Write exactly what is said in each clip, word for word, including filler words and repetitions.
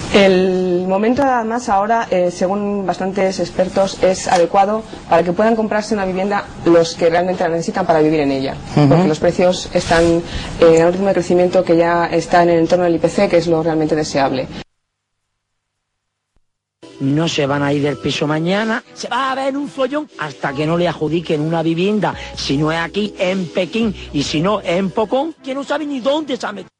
El momento además ahora, eh, según bastantes expertos, es adecuado para que puedan comprarse una vivienda los que realmente la necesitan para vivir en ella, uh-huh. porque los precios están eh, en un ritmo de crecimiento que ya está en el entorno del I P C, que es lo realmente deseable. No se van a ir del piso mañana, se va a ver un follón hasta que no le adjudiquen una vivienda, si no es aquí, en Pekín, y si no, en Pocón, que no sabe ni dónde se ha metido.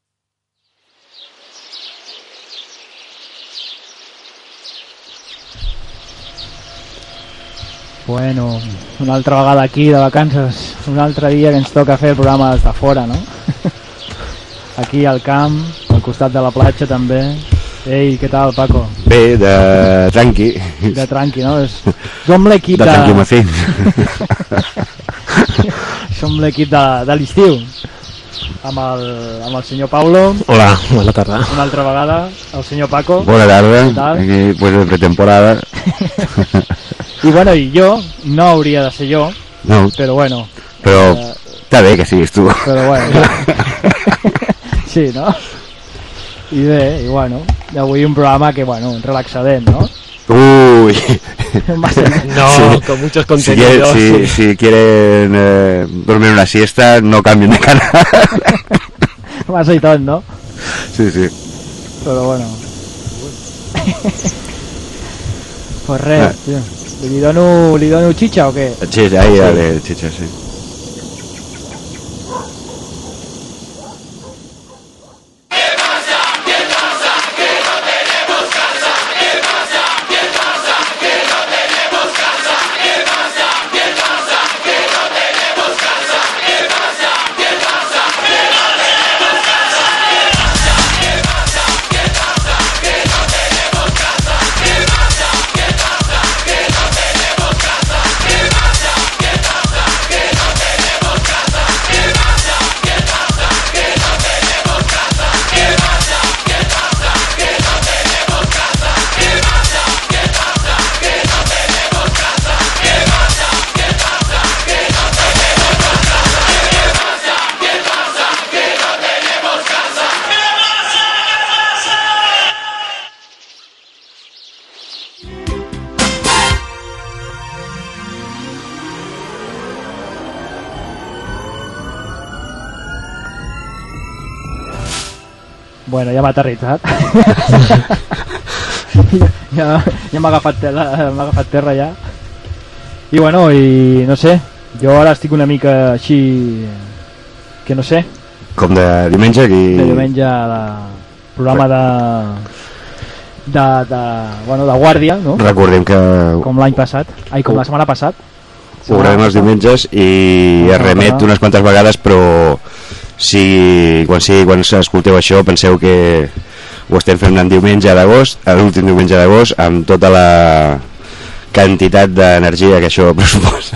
Bueno, una altra vegada aquí de vacances, un altre dia que ens toca fer el programa des de fora, no? Aquí al camp, al costat de la platja també. Ei, què tal, Paco? Bé, de tranqui. De tranqui, no? És... Som l'equip de... De tranqui macín. Som l'equip de, de l'estiu. Amb el, amb el senyor Paulo. Hola, bona tarda. Una altra vegada, el senyor Paco. Bona tarda, aquí pues de pretemporada. I bueno, i jo, no hauria de ser jo, no. Però bueno. Però eh, està bé que siguis tu. Però bueno. Sí, no? I bé, i bueno, avui un programa que, bueno, relaxadent, ¿no? Uy. No, sí. Con muchos contenidos. Si, quieren, si, si quieren eh, dormir una siesta, no cambien de canal. Massa i tot, ¿no? Sí, sí. Però bueno. Pues res, ah. Tío. ¿Li dono, li dono chicha o què? Chicha, ahí, sí. Dale, chicha, sí. Bueno, ja m'ha aterritzat. ja ja m'ha agafat, m'ha agafat terra ja. I bueno, i no sé, jo ara estic una mica així, que no sé. Com de diumenge? Aquí... De diumenge, de programa de... De, de, bueno, de guàrdia, no? Recordem que... Com l'any passat, ai, com la setmana passat. Obrem els diumenges i es remet unes quantes vegades, però... Si quan, si, quan escolteu això penseu que ho estem fent en diumenge d'agost, l'últim diumenge d'agost, amb tota la quantitat d'energia que això pressuposa.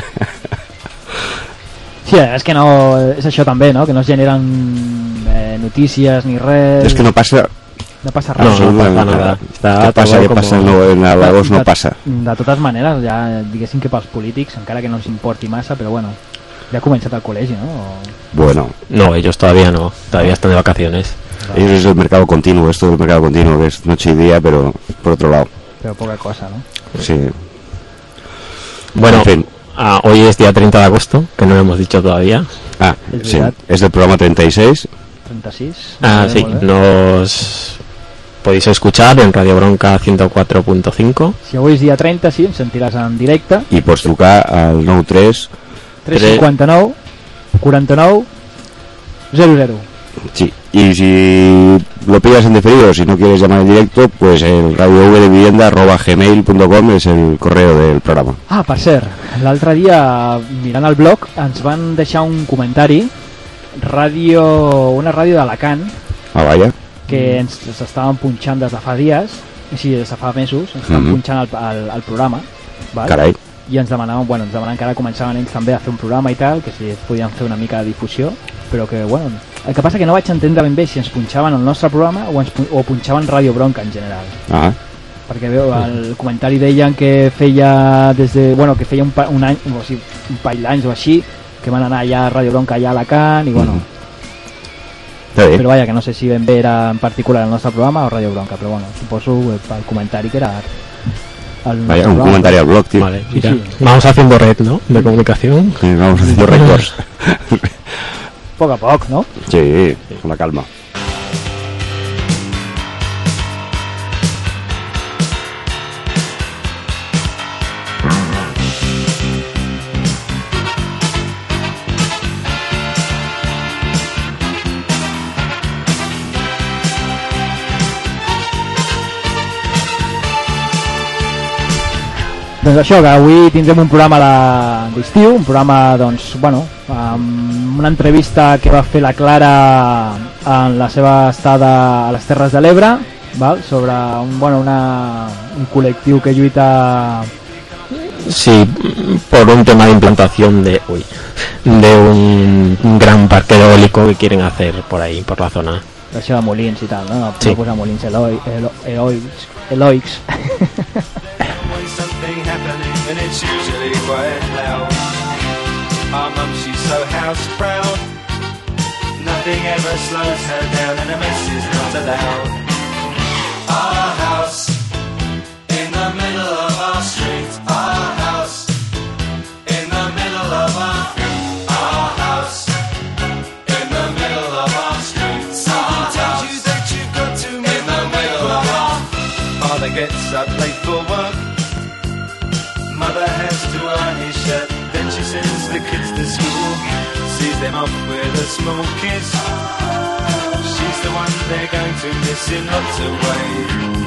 Sí, és que no, és això també, no? Que no es generen eh, notícies ni res. És que no passa... No passa res. No, no passa nada. Què passa, què passa? No, en l'agost no passa. De totes maneres, ja diguéssim que pels polítics, encara que no els importi massa, però bueno... Ya ha comenzado el colegio, ¿no? O... Bueno. No, ellos todavía no. Todavía están de vacaciones. Vale. Ellos es el mercado continuo, esto es el mercado continuo, que es noche y día, pero por otro lado. Pero poca cosa, ¿no? Sí. Bueno, en fin. Ah, hoy es día treinta de agosto, que no lo hemos dicho todavía. Ah, ¿es sí. Es del programa treinta y seis. treinta y seis. Ah, sí. Nos podéis escuchar en Radio Bronca ciento cuatro punto cinco. Si avui és dia treinta, sí, em sentiràs en directe. I pots trucar al nou tres... tres cinquanta-nou quaranta-nou cero cero. Sí, y si lo pillas en diferido, si no quieres llamar en directo, pues el radio v de vivienda arroba gmail punto com es el correo del programa. Ah, per cert, l'altre dia mirant el blog ens van deixar un comentari, ràdio, una ràdio d'Alacant, ah, vaya, que ens estaven punxant des de fa dies, sí, des de fa mesos, ens estaven mm-hmm. punxant el, el, el programa, val? Carai. I ens demanaven, bueno, ens demanaven que ara començaven ells també a fer un programa i tal, que si podien fer una mica de difusió, però que, bueno, el que passa que no vaig entendre ben bé si ens punxaven el nostre programa o, ens, o punxaven Ràdio Bronca en general. Ah. Perquè veu, el comentari deien que feia des de, bueno, que feia un, pa, un any, o sigui, un parell d'anys o així, que van anar allà a Ràdio Bronca allà a Alacant, i bueno... Mm. Sí. Però vaja, que no sé si ben bé era en particular el nostre programa o Radio Bronca, però bueno, suposo pel comentari que era el Vaya, un comentario al blog, tío. Vale, Sí, mira, sí. vamos haciendo red, ¿no? De comunicación. Sí, vamos haciendo récords. Poc a poc, no? Sí, con la calma. Doncs això, que avui tindrem un programa de- d'estiu, un programa, doncs, bueno, amb una entrevista que va fer la Clara en la seva estada a les Terres de l'Ebre, val? Sobre un, bueno, una, un col·lectiu que lluita... Sí, por un tema de implantación de uy, de un, un gran parque eólico que quieren hacer por ahí, por la zona. Això de Molins i tal, no? Sí. No posar Molins Eloi, Elo, Eloics, Eloics. Always something happening and it's usually quite loud. Our mum, she's so house proud. Nothing ever slows her down and a mess is not allowed. Our house in the middle of our street. Our house in the middle of our our house in the middle of our street. Something tells you that you've got to move in the middle of our. Father gets up late for work. Mother has to iron his shirt. Then she sends the kids to school. Sees them off with a small kiss. She's the one they're going to miss in lots of ways.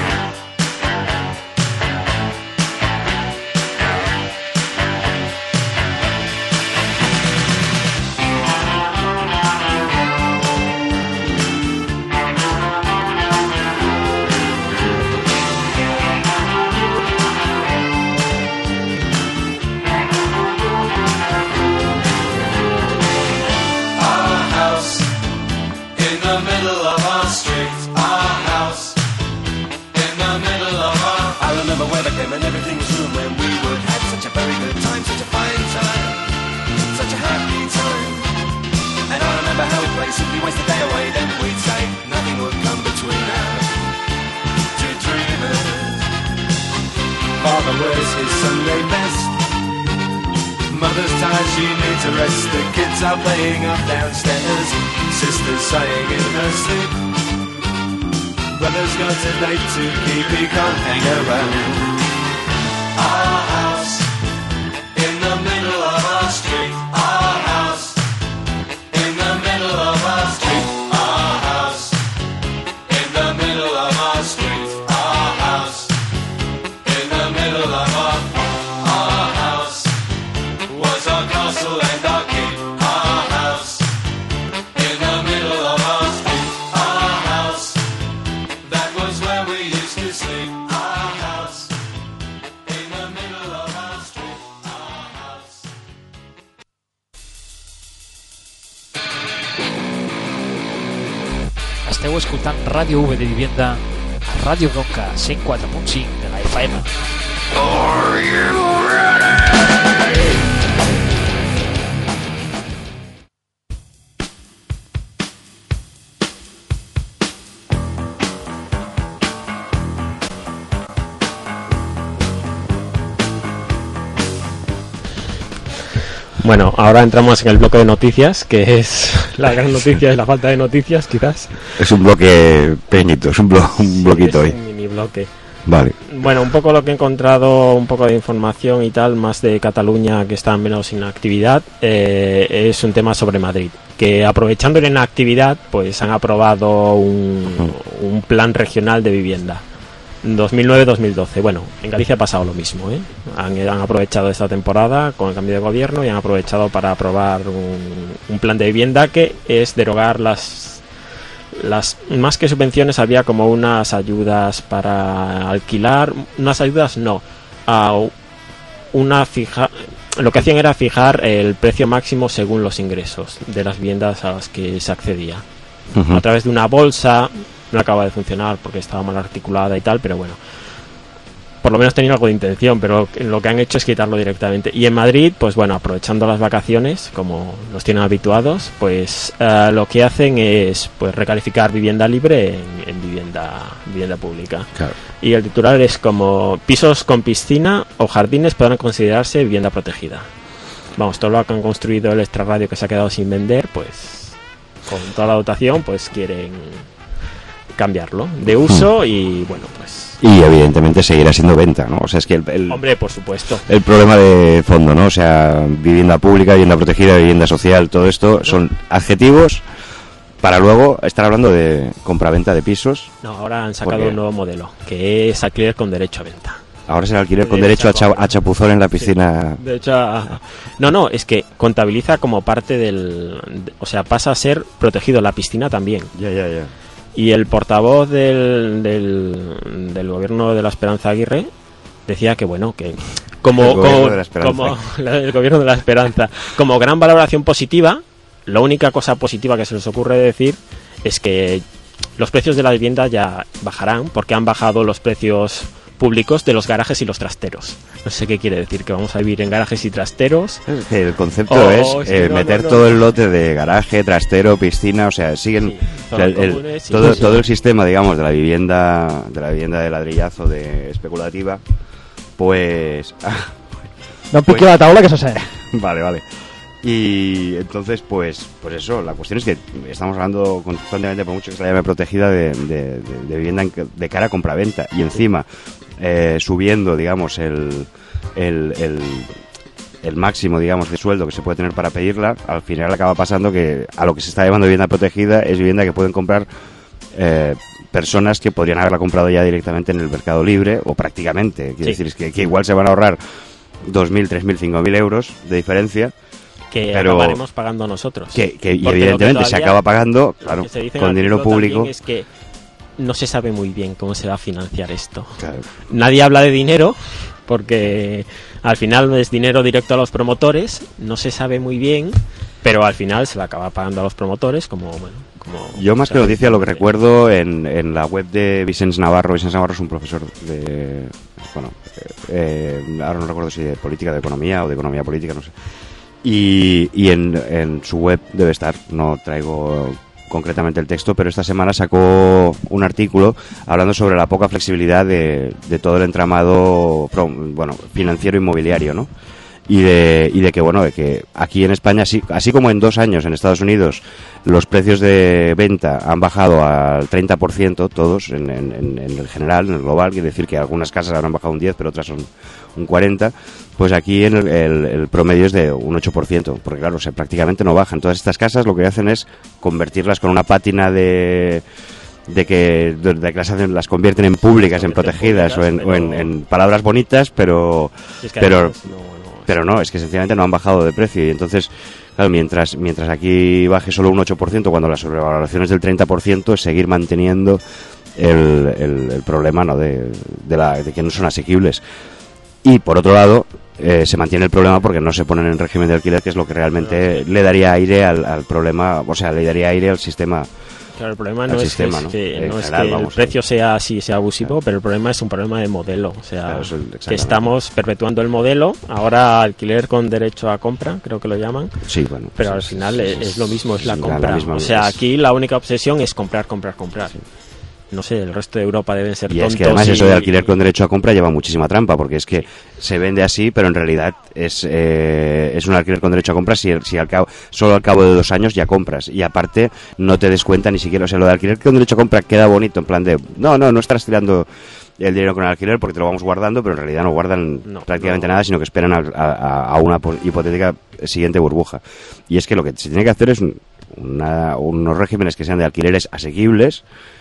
And everything was room when we would have such a very good time, such a fine time, such a happy time. And I remember how we'd play, simply waste the day away, then we'd say nothing would come between us, two dreamers. Father wears his Sunday best, mother's tired, she needs a rest. The kids are playing up downstairs, sister's sighing in her sleep. Brother's got a date to keep, he can't hang around. Our house in the middle of our street. Our house in the middle of our street. Our house in the middle of our street. Our house in the middle of our. Our house was our castle and our keep. Our house in the middle of our street. Our house, that was where we used to sleep. Our house in the middle of our street. Our house. Esteu escoltant Ràdio V de Vivienda a Ràdio Bronca cent quatre punt cinc de la F M. Bueno, ahora entramos en el bloque de noticias, que es la gran noticia, es la falta de noticias, quizás. Es un bloque pequeñito, es un, blo un bloquito Es hoy. un mini bloque. Vale. Bueno, un poco lo que he encontrado, un poco de información y tal, más de Cataluña, que está menos inactividad, eh, es un tema sobre Madrid, que aprovechando la inactividad, pues han aprobado un, un plan regional de vivienda dos mil nueve dos mil doce. Bueno, en Galicia ha pasado lo mismo, ¿eh? Han, han aprovechado esta temporada con el cambio de gobierno y han aprovechado para aprobar un, un plan de vivienda que es derogar las las más que subvenciones, había como unas ayudas para alquilar, unas ayudas no, a una fija, lo que hacían era fijar el precio máximo según los ingresos de las viviendas a las que se accedía, Uh-huh. a través de una bolsa. No acaba de funcionar porque estaba mal articulada y tal, pero bueno. por lo menos tenían algo de intención, pero lo que han hecho es quitarlo directamente. Y en Madrid, pues bueno, aprovechando las vacaciones, como los tienen habituados, pues uh, lo que hacen es pues recalificar vivienda libre en, en vivienda vivienda pública. Claro. Y el titular es como: pisos con piscina o jardines podrán considerarse vivienda protegida. Vamos, todo lo que han construido el extrarradio que se ha quedado sin vender, pues con toda la dotación, pues quieren cambiarlo de uso y bueno, pues... Y evidentemente seguirá siendo venta, ¿no? O sea, es que el, el, Hombre, por supuesto. el problema de fondo, ¿no? O sea, vivienda pública, vivienda protegida, vivienda social, todo esto son adjetivos para luego estar hablando de compraventa de pisos. No, ahora han sacado Porque un nuevo modelo, que es alquiler con derecho a venta. ahora será alquiler con derecho a, cha- a chapuzón en la piscina. Sí, de hecho, a... no, no, es que contabiliza como parte del... O sea, pasa a ser protegido la piscina también. Ya, ya, ya. Y el portavoz del, del, del gobierno de la Esperanza Aguirre decía que bueno, que como, el gobierno como, de la Esperanza. como el gobierno de la Esperanza, como gran valoración positiva, la única cosa positiva que se les ocurre decir es que los precios de la vivienda ya bajarán, porque han bajado los precios públicos de los garajes y los trasteros. No sé qué quiere decir, que vamos a vivir en garajes y trasteros. El concepto Oh, es sí, eh, no, meter no, no, todo no. el lote de garaje, trastero, piscina, o sea, siguen Sí, o sea, el- el- comunes, sí, todo, sí. todo el sistema, digamos, de la vivienda, de la vivienda de ladrillazo de especulativa, pues No em piqui Pues- la taula, que se sent. vale, vale. Y entonces, pues, pues eso, la cuestión es que estamos hablando constantemente, por mucho que se la llame protegida, de, de- de- de vivienda en que- de cara a compraventa. Y encima, eh, subiendo, digamos, el, el, el, el máximo, digamos, de sueldo que se puede tener para pedirla, al final acaba pasando que a lo que se está llamando vivienda protegida es vivienda que pueden comprar eh, personas que podrían haberla comprado ya directamente en el mercado libre, o prácticamente. Quiero Sí. decir, es que, que igual se van a ahorrar dos mil, tres mil, cinco mil euros de diferencia. Que Pero- acabaremos pagando nosotros. Que, que y Porque lo que evidentemente se todavía- acaba pagando, lo claro, que se dice en con el dinero artículo público. también es que no se sabe muy bien cómo se va a financiar esto. Claro. Nadie habla de dinero porque al final es dinero directo a los promotores, no se sabe muy bien, pero al final se la acaba pagando a los promotores como bueno, como Yo más o que sea, noticia lo que eh, recuerdo en, en la web de Vicens Navarro. Vicens Navarro es un profesor de, bueno, eh, eh, ahora no recuerdo si de política de economía o de economía política, no sé. Y, y en, en su web debe estar, no traigo concretamente el texto, pero esta semana sacó un artículo hablando sobre la poca flexibilidad de, de todo el entramado pro- bueno, financiero inmobiliario, ¿no? Y de, y de que, bueno, de que aquí en España, así, así como en dos años en Estados Unidos los precios de venta han bajado al treinta por ciento, todos, en, en, en en el general, en el global, quiere decir que algunas casas habrán bajado un diez, pero otras son un cuarenta, pues aquí en el, el, el promedio es de un ocho por ciento, porque claro, o sea, prácticamente no bajan. Todas estas casas lo que hacen es convertirlas con una pátina de... de que, de, de que las, hacen, las convierten en públicas, en protegidas, o en, o en, en palabras bonitas, pero... es que pero además no- no- pero no, es que sencillamente no han bajado de precio. Y entonces, claro, mientras mientras aquí baje solo un ocho por ciento, cuando la sobrevaloración es del treinta por ciento, es seguir manteniendo el, el, el problema, ¿no?, de, de, la, de que no son asequibles. Y por otro lado, eh, se mantiene el problema porque no se ponen en régimen de alquiler, que es lo que realmente le daría aire al, al problema, o sea, le daría aire al sistema. Claro, el problema al no es sistema, que, ¿no? que, En no es general, que el vamos, precio sea así, sea abusivo, pero el problema es un problema de modelo. O sea, Claro, eso es- que exactamente. estamos perpetuando el modelo, ahora alquiler con derecho a compra, creo que lo llaman, Sí, bueno. pero sí, al sí, final sí, es, sí, es lo mismo, es la la- la compra. misma- O sea, es- aquí la única obsesión es comprar, comprar, comprar. No sé, el resto de Europa deben ser Y tontos. es que además y- eso de alquiler con derecho a compra lleva muchísima trampa, porque es que se vende así, pero en realidad es eh, es un alquiler con derecho a compra si, si al cabo, solo al cabo de dos años ya compras. Y aparte no te des cuenta ni siquiera, o sea, lo de alquiler con derecho a compra queda bonito, en plan de, no, no, no estás tirando el dinero con el alquiler porque te lo vamos guardando, pero en realidad no guardan No, prácticamente no. nada, sino que esperan a, a- a una po- hipotética siguiente burbuja. Y es que lo que se tiene que hacer es un- una- unos regímenes que sean de alquileres asequibles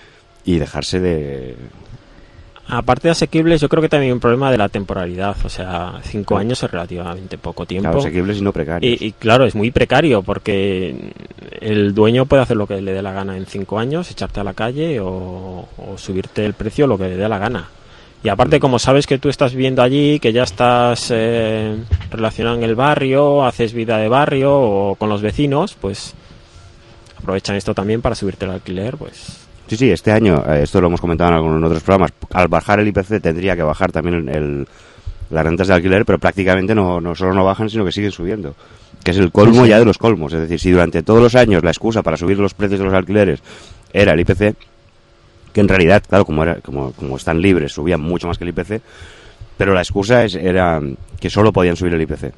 y dejarse de... Aparte de asequibles, yo creo que también hay un problema de la temporalidad. O sea, cinco años es relativamente poco tiempo. Claro, asequibles y no precarios. Y, y claro, es muy precario porque el dueño puede hacer lo que le dé la gana en cinco años, echarte a la calle o, o subirte el precio lo que le dé la gana. Y aparte, como sabes que tú estás viviendo allí, que ya estás eh, relacionado en el barrio, haces vida de barrio o con los vecinos, pues aprovechan esto también para subirte el alquiler, pues Sí, sí, este año, eh, esto lo hemos comentado en algunos otros programas, al bajar el I P C tendría que bajar también el, las rentas de alquiler, pero prácticamente no, no solo no bajan, sino que siguen subiendo, que es el colmo sí. ya de los colmos. Es decir, si durante todos los años la excusa para subir los precios de los alquileres era el I P C, que en realidad, claro, como era como, como están libres, subían mucho más que el I P C, pero la excusa es, era que solo podían subir el I P C.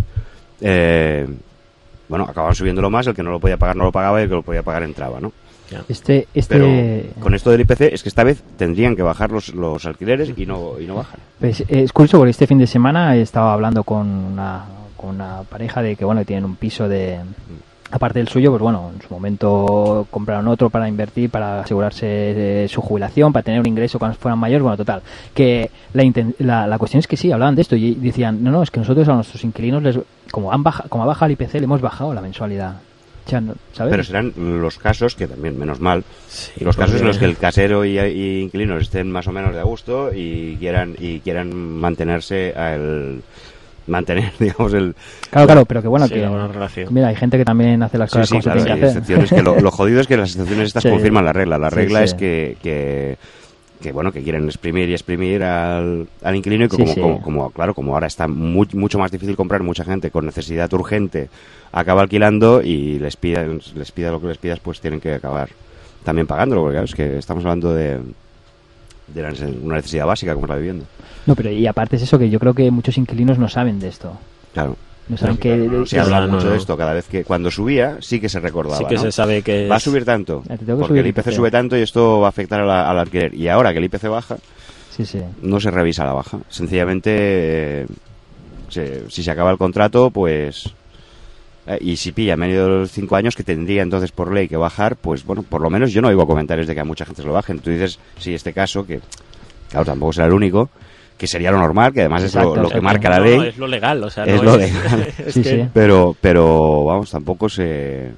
Eh, bueno, acababan subiéndolo más, el que no lo podía pagar no lo pagaba y el que lo podía pagar entraba, ¿no? Este, este... Pero con esto del I P C es que esta vez tendrían que bajar los, los alquileres y no, y no bajan. Pues, es curioso porque este fin de semana he estado hablando con una, con una pareja de que bueno tienen un piso de... Aparte del suyo, pues bueno, en su momento compraron otro para invertir, para asegurarse de su jubilación, para tener un ingreso cuando fueran mayores. Bueno, total, que la, inten- la, la cuestión es que sí, hablaban de esto y decían, no, no, es que nosotros a nuestros inquilinos, les, como han baja, como ha bajado el I P C, le hemos bajado la mensualidad. ¿Sabes? Pero serán los casos, que también, menos mal, sí, los casos en los que el casero y, y inquilinos estén más o menos de a gusto y quieran y quieran mantenerse al... mantener, digamos, el... Claro, claro, pero que bueno, sí, que... una relación. Mira, hay gente que también hace las cosas sí, sí, como claro, se tiene que hacer. excepciones que lo, lo jodido es que las excepciones estas sí. confirman la regla. La regla sí, es sí. que... que que bueno, que quieren exprimir y exprimir al, al inquilino y que sí, como, sí. Como, como, claro, como ahora está muy, mucho más difícil comprar, mucha gente con necesidad urgente acaba alquilando y les pida, les pida lo que les pidas, pues tienen que acabar también pagándolo, porque claro, es que estamos hablando de, de la, una necesidad básica como es la vivienda. No, pero y aparte es eso, que yo creo que muchos inquilinos no saben de esto. Claro. No saben no, que... no, no, se habla mucho no. de esto, cada vez que cuando subía sí que se recordaba, sí que ¿no? se sabe que va a subir tanto, porque subir el I P C sube tanto y esto va a afectar a la, al alquiler, y ahora que el I P C baja sí, sí. no se revisa la baja, sencillamente eh, se, si se acaba el contrato pues eh, y si pilla medio de los cinco años que tendría entonces por ley que bajar, pues bueno, por lo menos yo no oigo comentarios de que a mucha gente se lo bajen. Tú dices, sí, este caso, que claro, tampoco será el único, que sería lo normal, que además exacto, es lo, lo que marca no, la ley. No, es lo legal, o sea, es no lo es, legal. es sí, que... sí. Pero, pero, vamos, tampoco se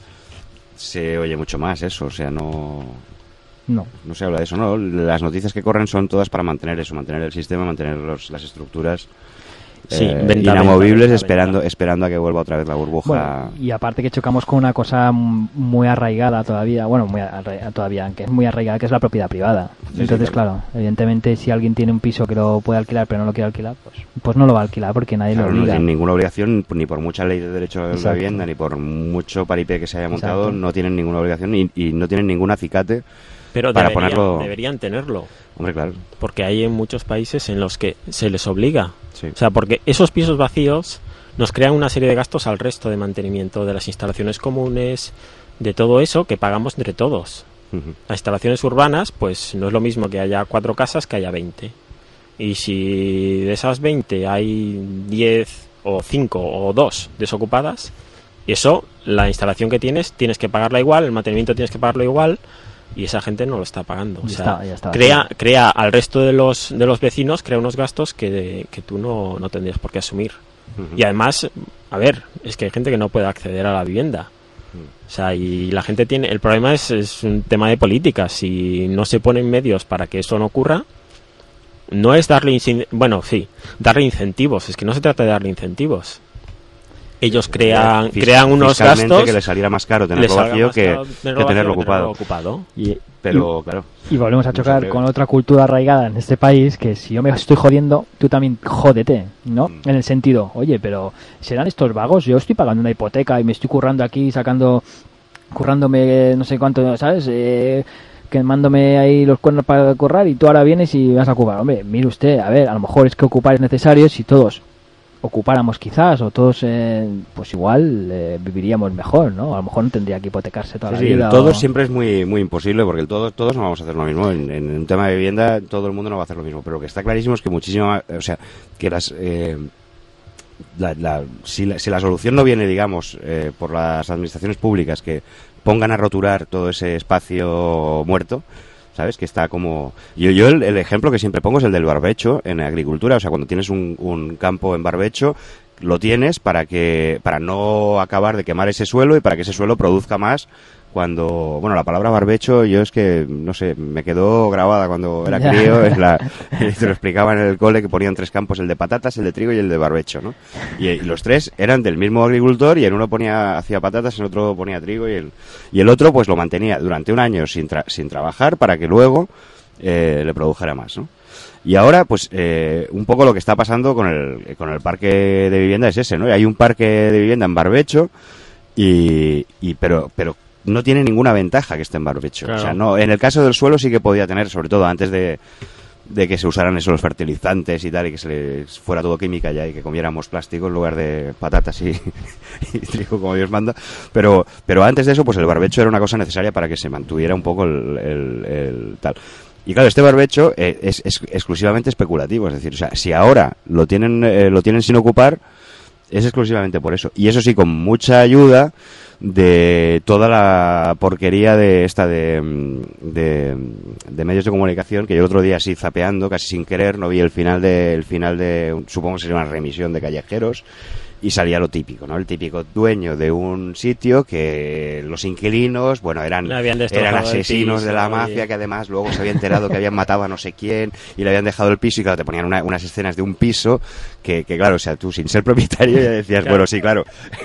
se oye mucho más eso, o sea, no no, no se habla de eso, ¿no? Las noticias que corren son todas para mantener eso, mantener el sistema, mantener los, las estructuras sí, eh, venta, inamovibles, venta, esperando venta. esperando a que vuelva otra vez la burbuja. Bueno, y aparte que chocamos con una cosa muy arraigada todavía, bueno, muy arraigada todavía, aunque es muy arraigada, que es la propiedad privada. Sí, Entonces, sí, claro. claro, evidentemente si alguien tiene un piso que lo puede alquilar pero no lo quiere alquilar, pues pues no lo va a alquilar porque nadie claro, lo no obliga. tienen ninguna obligación, ni por mucha ley de derecho a la Exacto. vivienda, ni por mucho paripé que se haya montado, Exacto. no tienen ninguna obligación y, y no tienen ningún acicate Pero para deberían, ponerlo... deberían tenerlo. Hombre, claro. Porque hay en muchos países en los que se les obliga. Sí. O sea, porque esos pisos vacíos nos crean una serie de gastos al resto de mantenimiento de las instalaciones comunes, de todo eso que pagamos entre todos. Uh-huh. Las instalaciones urbanas, pues no es lo mismo que haya cuatro casas que haya veinte. Y si de esas veinte hay diez o cinco o dos desocupadas, eso, la instalación que tienes, tienes que pagarla igual, el mantenimiento tienes que pagarlo igual, y esa gente no lo está pagando. O Ya sea, está, ya está. crea, crea al resto de los de los vecinos, crea unos gastos que, que tú no, no tendrías por qué asumir. Uh-huh. Y además, a ver, es que hay gente que no puede acceder a la vivienda. O sea, y la gente tiene... El problema es, es un tema de política. Si no se ponen medios para que eso no ocurra, no es darle... incin- Bueno, sí, darle incentivos. Es que no se trata de darle incentivos. Ellos crean, Fis- crean unos fiscalmente gastos... que les saliera más caro les tenerlo salga vacío más que, caro que tenerlo tenerlo vacío que ocupado. ocupado. Y, Pero, y, claro... y volvemos a no chocar se con puede. otra cultura arraigada en este país, que si yo me estoy jodiendo, tú también jódete, ¿no? Mm. En el sentido, oye, pero ¿serán estos vagos? Yo estoy pagando una hipoteca y me estoy currando aquí, sacando, currándome no sé cuánto, ¿sabes? Eh, quemándome ahí los cuernos para currar y tú ahora vienes y vas a ocupar. Hombre, mire usted, a ver, a lo mejor es que ocupar es necesario. Si todos ocupáramos quizás, o todos, eh, pues igual eh, viviríamos mejor, ¿no? A lo mejor no tendría que hipotecarse toda Sí, la sí, vida. el todo o- siempre es muy muy imposible porque el todo, todos no vamos a hacer lo mismo. En, en un tema de vivienda todo el mundo no va a hacer lo mismo. Pero lo que está clarísimo es que muchísimo, o sea, que las... Eh, la, la, si, la, si la solución no viene, digamos, eh, por las administraciones públicas que pongan a roturar todo ese espacio muerto, ¿sabes? Que está como... Yo, yo el, el ejemplo que siempre pongo es el del barbecho en agricultura. O sea, cuando tienes un, un campo en barbecho, lo tienes para que para no acabar de quemar ese suelo y para que ese suelo produzca más. Cuando, bueno, la palabra barbecho, yo es que, no sé, me quedó grabada cuando era crío, es la, te lo explicaban en el cole que ponían tres campos, el de patatas, el de trigo y el de barbecho, ¿no? Y, y los tres eran del mismo agricultor y en uno ponía, hacía patatas, en otro ponía trigo y el, y el otro pues lo mantenía durante un año sin, tra- sin trabajar para que luego eh, le produjera más, ¿no? Y ahora, pues, eh, un poco lo que está pasando con el, con el parque de vivienda es ese, ¿no? Hay un parque de vivienda en barbecho y, y pero, pero no tiene ninguna ventaja que esté en barbecho. Claro. O sea, no, en el caso del suelo sí que podía tener, sobre todo antes de, de que se usaran esos los fertilizantes y tal, y que se les fuera todo química ya y que comiéramos plástico en lugar de patatas y, y trigo como Dios manda. Pero, pero antes de eso, pues el barbecho era una cosa necesaria para que se mantuviera un poco el, el, el tal. Y claro, este barbecho eh, es, es exclusivamente especulativo, es decir, o sea, si ahora lo tienen, eh, lo tienen sin ocupar, es exclusivamente por eso. Y eso sí, con mucha ayuda de toda la porquería de esta de, de, de medios de comunicación, que yo el otro día así zapeando, casi sin querer, no vi el final de, el final de, supongo que sería una remisión de Callejeros, y salía lo típico, ¿no? El típico dueño de un sitio que los inquilinos, bueno, eran, eran asesinos de la mafia, y que además luego se había enterado que habían matado a no sé quién y le habían dejado el piso y claro, te ponían una, unas escenas de un piso que, que claro, o sea, tú sin ser propietario ya decías, claro. Bueno, sí, claro.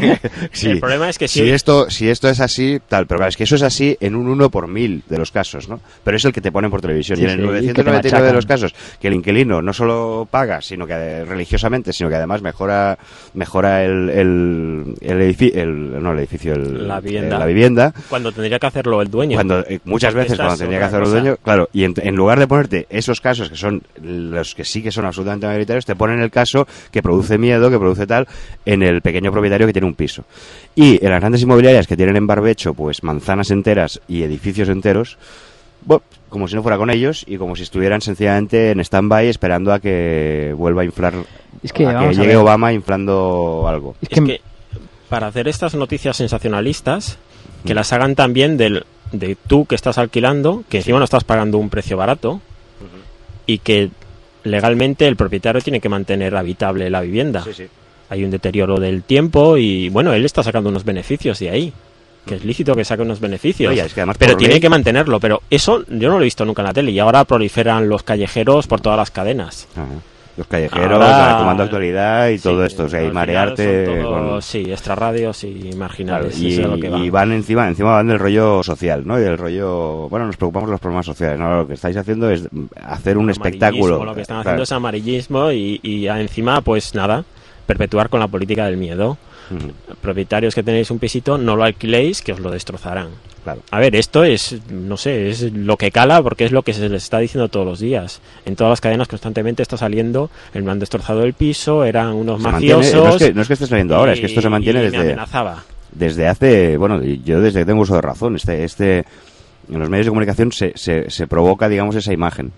Sí, el problema es que si, si esto si esto es así, tal, pero claro, es que eso es así en un uno por mil de los casos, ¿no? Pero es el que te ponen por televisión. Sí, y en el sí, novecientos noventa y nueve de los casos, que el inquilino no solo paga, sino que religiosamente, sino que además mejora mejora el, el, el edificio, el, no el edificio, el, la, vivienda. Eh, la vivienda. Cuando tendría que hacerlo el dueño. Cuando eh, Muchas veces cuando tendría que hacerlo el dueño, claro, y en, en lugar de ponerte esos casos que son los que sí que son absolutamente mayoritarios, te ponen el caso que produce miedo, que produce tal, en el pequeño propietario que tiene un piso. Y en las grandes inmobiliarias que tienen en barbecho, pues manzanas enteras y edificios enteros, bueno, como si no fuera con ellos y como si estuvieran sencillamente en stand-by esperando a que vuelva a inflar, es que, a que llegue a Obama inflando algo. Es que, es que para hacer estas noticias sensacionalistas, que las hagan también del, de tú que estás alquilando, que encima no estás pagando un precio barato, uh-huh. y que legalmente el propietario tiene que mantener habitable la vivienda. Sí, sí. Hay un deterioro del tiempo y, bueno, él está sacando unos beneficios de ahí. Que es lícito que saque unos beneficios, Oye, es que además pero tiene ley... que mantenerlo. Pero eso yo no lo he visto nunca en la tele y ahora proliferan los callejeros por todas las cadenas. Ajá. Los callejeros, ahora, Comando Actualidad y sí, todo esto, o sea, y marearte todo, con... Sí, extrarradios y marginales, claro, y, eso es lo que va. Y van encima, encima van del rollo social, ¿no? Y del rollo... Bueno, nos preocupamos de los problemas sociales, ¿no? Lo que estáis haciendo es hacer un espectáculo. Lo que están claro. haciendo es amarillismo y, y encima, pues nada, perpetuar con la política del miedo. Uh-huh. Propietarios que tenéis un pisito, no lo alquiléis, que os lo destrozarán. Claro. A ver, esto es, no sé, es lo que cala porque es lo que se les está diciendo todos los días. En todas las cadenas constantemente está saliendo, el me han destrozado el piso, eran unos se mafiosos. Mantiene, no, es que, no es que esté saliendo ahora, y, es que esto se mantiene y desde... me amenazaba. Desde hace, bueno, yo desde que tengo uso de razón, este, este, en los medios de comunicación se, se, se provoca, digamos, esa imagen.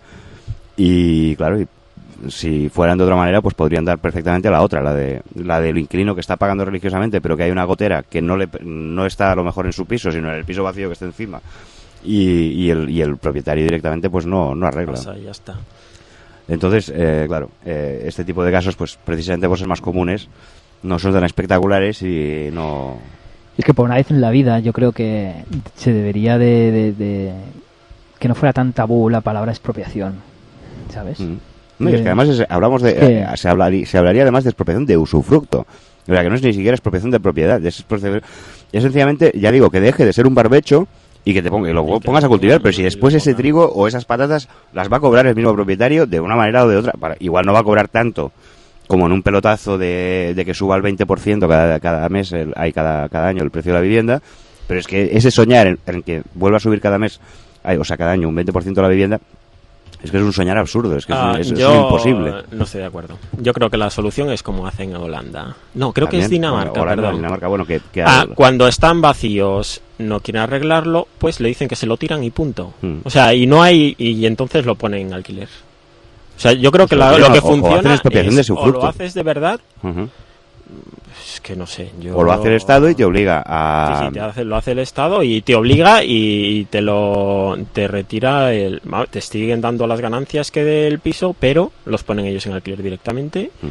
Y claro, y si fueran de otra manera, pues podrían dar perfectamente a la otra, la de la del inquilino que está pagando religiosamente, pero que hay una gotera que no le no está a lo mejor en su piso, sino en el piso vacío que está encima, y, y el y el propietario directamente pues no no arregla. Pasa, ya está. Entonces, eh, claro, eh, este tipo de casos, pues precisamente por ser más comunes, no son tan espectaculares y no... Es que por una vez en la vida yo creo que se debería de, de, de... que no fuera tan tabú la palabra expropiación, ¿sabes? Mm. No, y es que además es, hablamos de eh, se, hablaría, se hablaría además de expropiación de usufructo, o sea que no es ni siquiera expropiación de propiedad, es, es sencillamente, ya digo, que deje de ser un barbecho y que te ponga, y lo pongas a cultivar, pero si después ese trigo o esas patatas las va a cobrar el mismo propietario de una manera o de otra, para, igual no va a cobrar tanto como en un pelotazo de, de que suba el veinte por ciento cada, cada mes, el, hay cada, cada año el precio de la vivienda, pero es que ese soñar en, en que vuelva a subir cada mes, hay, o sea cada año un veinte por ciento de la vivienda, es que es un soñar absurdo, es que ah, es, es, yo es imposible. No estoy de acuerdo. Yo creo que la solución es como hacen en Holanda. No, creo ¿También? que es Dinamarca, bueno, Holanda, perdón. Dinamarca, bueno, que, que ah, cuando están vacíos, no quieren arreglarlo, pues le dicen que se lo tiran y punto. Hmm. O sea, y no hay y entonces lo ponen en alquiler. O sea, yo creo que la, lo que o, funciona o es o lo haces de verdad. Uh-huh. Es que no sé. Yo... O lo hace el Estado y te obliga a... Sí, sí, te hace, lo hace el Estado y te obliga y te lo te retira, el, te siguen dando las ganancias que del piso, pero los ponen ellos en alquiler directamente. Mm.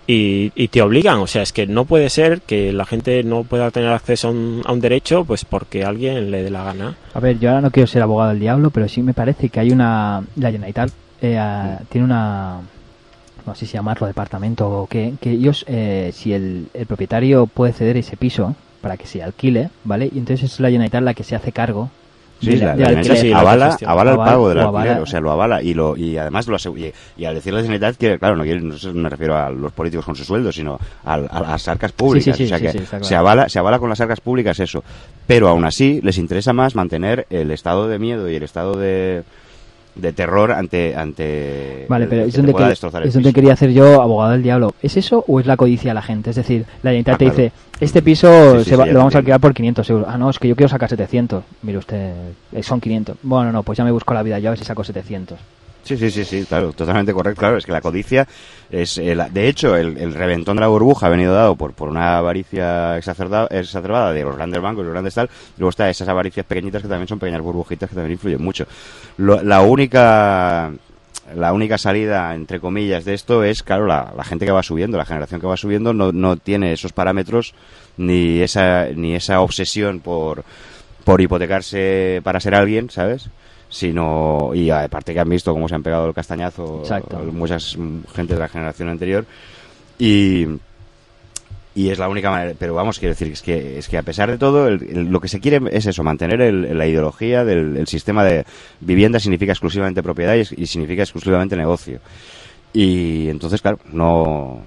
y, y te obligan, o sea, es que no puede ser que la gente no pueda tener acceso a un, a un derecho pues porque alguien le dé la gana. A ver, yo ahora no quiero ser abogado del diablo, pero sí me parece que hay una... La Generalitat eh, a, tiene una... no sé si llamarlo departamento o qué, que ellos, eh, si el, el propietario puede ceder ese piso para que se alquile, ¿vale? Y entonces es la Generalitat la que se hace cargo. Sí, de, la, de la alquiler. sí, avala, gestión. avala el Avala- pago del o alquiler, avala- o sea, lo avala y lo y además lo asegura. Y, y al decir la Generalitat, que claro, no, quiero- no sé, me refiero a los políticos con su sueldo, sino a, a las arcas públicas. Sí, sí, sí, o sea sí, que sí, está claro. se avala, se avala con las arcas públicas eso. Pero aún así les interesa más mantener el estado de miedo y el estado de de terror ante ante Vale, el- pero que es te donde, pueda que- destrozar el es donde piso. quería hacer yo abogado del diablo. ¿Es eso o es la codicia de la gente? Es decir, la Generalitat Ah, te claro. dice, este piso Sí, sí, se va- sí, ya lo te vamos a entiendo. alquilar por quinientos euros. Ah, no, es que yo quiero sacar setecientos. Mire usted, eh, son quinientos. Bueno, no, pues ya me busco la vida yo a ver si saco setecientos. Sí, sí, sí, sí, claro, totalmente correcto. Claro, es que la codicia es, el, de hecho, el, el reventón de la burbuja ha venido dado por, por una avaricia exacerda- exacerbada de los grandes bancos, los grandes tal. Luego está esas avaricias pequeñitas que también son pequeñas burbujitas que también influyen mucho. Lo- la única la única salida, entre comillas, de esto es, claro, la, la gente que va subiendo, la generación que va subiendo no, no tiene esos parámetros ni esa ni esa obsesión por por hipotecarse para ser alguien, ¿sabes? Sino, y aparte que han visto cómo se han pegado el castañazo Exacto. muchas mm, gente de la generación anterior y y es la única manera, pero vamos, quiero decir, es que es que a pesar de todo, el- el- lo que se quiere es eso, mantener el- la ideología del el sistema de vivienda significa exclusivamente propiedad y, es- y significa exclusivamente negocio. Y entonces, claro, no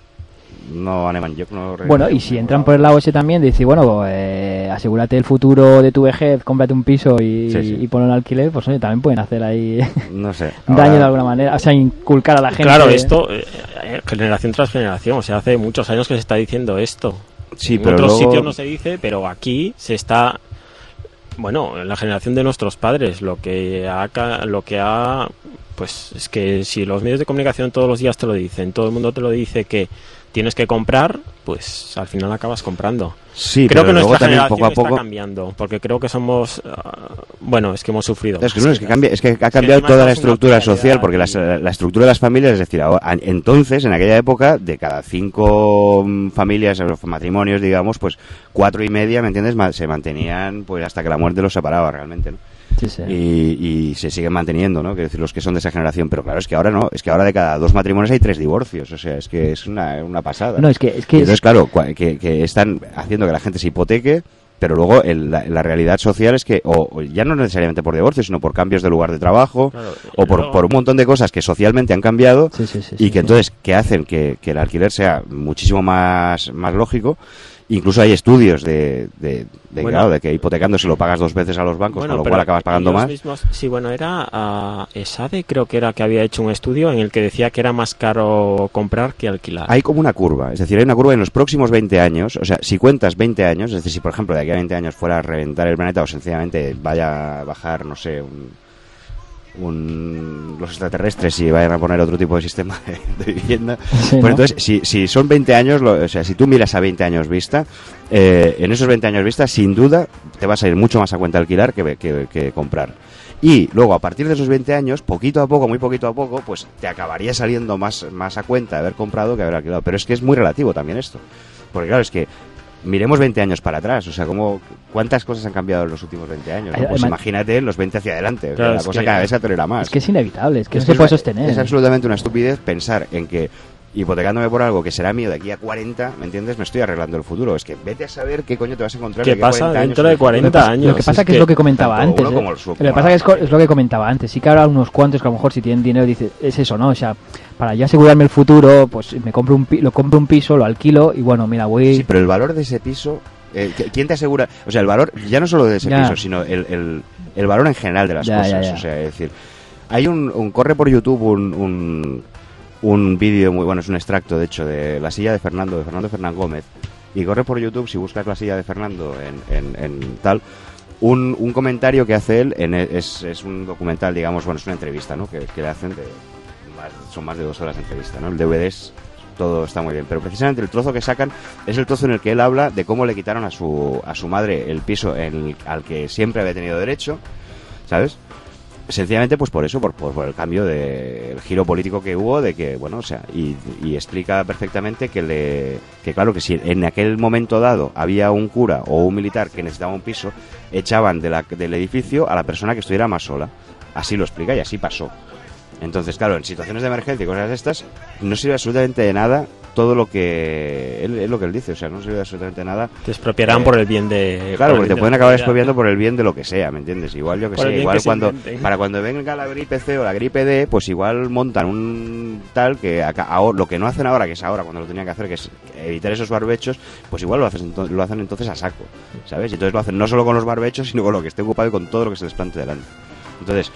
no animan yo no Bueno, y si entran por el lado ese también, dice, bueno, eh, asegúrate el futuro de tu vejez, cómprate un piso y, Sí, sí. y ponlo en alquiler, pues oye, también pueden hacer ahí no sé. daño ahora- de alguna manera, o sea, inculcar a la gente. Claro, esto, eh, eh, generación tras generación, o sea, hace muchos años que se está diciendo esto. Sí, en pero otros luego- sitios no se dice, pero aquí se está, bueno, en la generación de nuestros padres, lo que ha, ca- lo que ha, pues es que si los medios de comunicación todos los días te lo dicen, todo el mundo te lo dice que tienes que comprar, pues al final acabas comprando. Sí, Creo pero que luego nuestra también generación poco a está poco cambiando, porque creo que somos, ah, bueno, es que hemos sufrido. Es que, más no, es que, las- cambia, es que ha que cambiado encima toda la estamos en una estructura precariedad social, porque las- y- la, la estructura de las familias, es decir, ahora- entonces, en aquella época, de cada cinco mm, familias, o matrimonios, digamos, pues cuatro y media, ¿me entiendes?, Ma- se mantenían pues hasta que la muerte los separaba realmente, ¿no? Sí, sí. Y, y se siguen manteniendo, ¿no? Quiero decir, los que son de esa generación, pero claro, es que ahora no, es que ahora de cada dos matrimonios hay tres divorcios, o sea, es que es una, una pasada. No, es que, es que Y entonces, claro, cua- que, que están haciendo que la gente se hipoteque, pero luego el- la, la realidad social es que, o, o ya no necesariamente por divorcio, sino por cambios de lugar de trabajo, Claro, o por, luego- por un montón de cosas que socialmente han cambiado Sí, sí, sí, y sí, que sí. entonces que hacen que, que el alquiler sea muchísimo más, más lógico. Incluso hay estudios de, de, de, Bueno. claro, de que hipotecando se lo pagas dos veces a los bancos, Bueno, con lo pero cual acabas pagando ellos más. mismos- sí, bueno, era ah, ESADE, creo que era que había hecho un estudio en el que decía que era más caro comprar que alquilar. Hay como una curva, es decir, hay una curva en los próximos veinte años, o sea, si cuentas veinte años, es decir, si por ejemplo de aquí a veinte años fuera a reventar el planeta o sencillamente vaya a bajar, no sé, un, un- los extraterrestres y vayan a poner otro tipo de sistema de, de vivienda, Sí, pues ¿no? entonces, si, si son veinte años, lo- o sea, si tú miras a veinte años vista, eh, en esos veinte años vista, sin duda, te vas a ir mucho más a cuenta alquilar que, que, que comprar. Y luego, a partir de esos veinte años, poquito a poco, muy poquito a poco, pues te acabaría saliendo más, más a cuenta haber comprado que haber alquilado. Pero es que es muy relativo también esto. Porque claro, es que miremos veinte años para atrás. O sea, ¿cómo, ¿cuántas cosas han cambiado en los últimos veinte años? ¿no? Pues Además- imagínate los veinte hacia adelante. O sea, Claro, la es cosa que- cada vez se acelera más. Es que es inevitable, es que Es no se es puede una- sostener. Es absolutamente una estupidez pensar en que hipotecándome por algo que será mío de aquí a cuarenta, ¿me entiendes? Me estoy arreglando el futuro. Es que vete a saber qué coño te vas a encontrar ¿Qué de aquí a pasa cuarenta años dentro en de el futuro. cuarenta Lo que pasa- años? Lo que pasa Es que es que lo que comentaba tanto antes. uno ¿eh? como el su- Lo que pasa que es, co- es lo que comentaba antes. Sí que ahora unos cuantos que a lo mejor si tienen dinero dice es eso, ¿no? O sea, para yo asegurarme el futuro, pues me compro un pi- lo compro un piso, lo alquilo y bueno, mira, voy. Sí, pero el valor de ese piso, eh, ¿qui- ¿quién te asegura? O sea, el valor, ya no solo de ese Ya. piso, sino el, el, el valor en general de las Ya, cosas. ya, ya. O sea, es decir, hay un, un corre por YouTube un, un, un vídeo muy bueno, es un extracto, de hecho, de La silla de Fernando, de Fernando Fernán Gómez, y corre por YouTube, si buscas La silla de Fernando en, en, en tal, un, un comentario que hace él, en, es, es un documental, digamos, bueno, es una entrevista, ¿no? Que, que le hacen de, más- son más de dos horas de entrevista, ¿no? El D V D es todo está muy bien, pero precisamente el trozo que sacan es el trozo en el que él habla de cómo le quitaron a su a su madre el piso en el- al que siempre había tenido derecho, ¿sabes? sencillamente pues por eso, por, por, por el cambio de el giro político que hubo, de que, bueno, o sea, y, y explica perfectamente que le que claro que si en aquel momento dado había un cura o un militar que necesitaba un piso, echaban de la, del edificio a la persona que estuviera más sola. Así lo explica y así pasó. Entonces, claro, en situaciones de emergencia y cosas de estas, no sirve absolutamente de nada todo lo que él, es lo que él dice, o sea, no sirve absolutamente de nada. Te expropiarán eh, por el bien de... Claro, porque te pueden acabar expropiando por el bien de lo que sea, ¿me entiendes? Igual, yo que sé, igual que cuando para cuando venga la gripe C o la gripe D, pues igual montan un tal que acá, ahora, lo que no hacen ahora, que es ahora cuando lo tenían que hacer, que es evitar esos barbechos, pues igual lo hacen, lo hacen entonces a saco, ¿sabes? Y entonces lo hacen no solo con los barbechos, sino con lo que esté ocupado y con todo lo que se les plante delante. Entonces,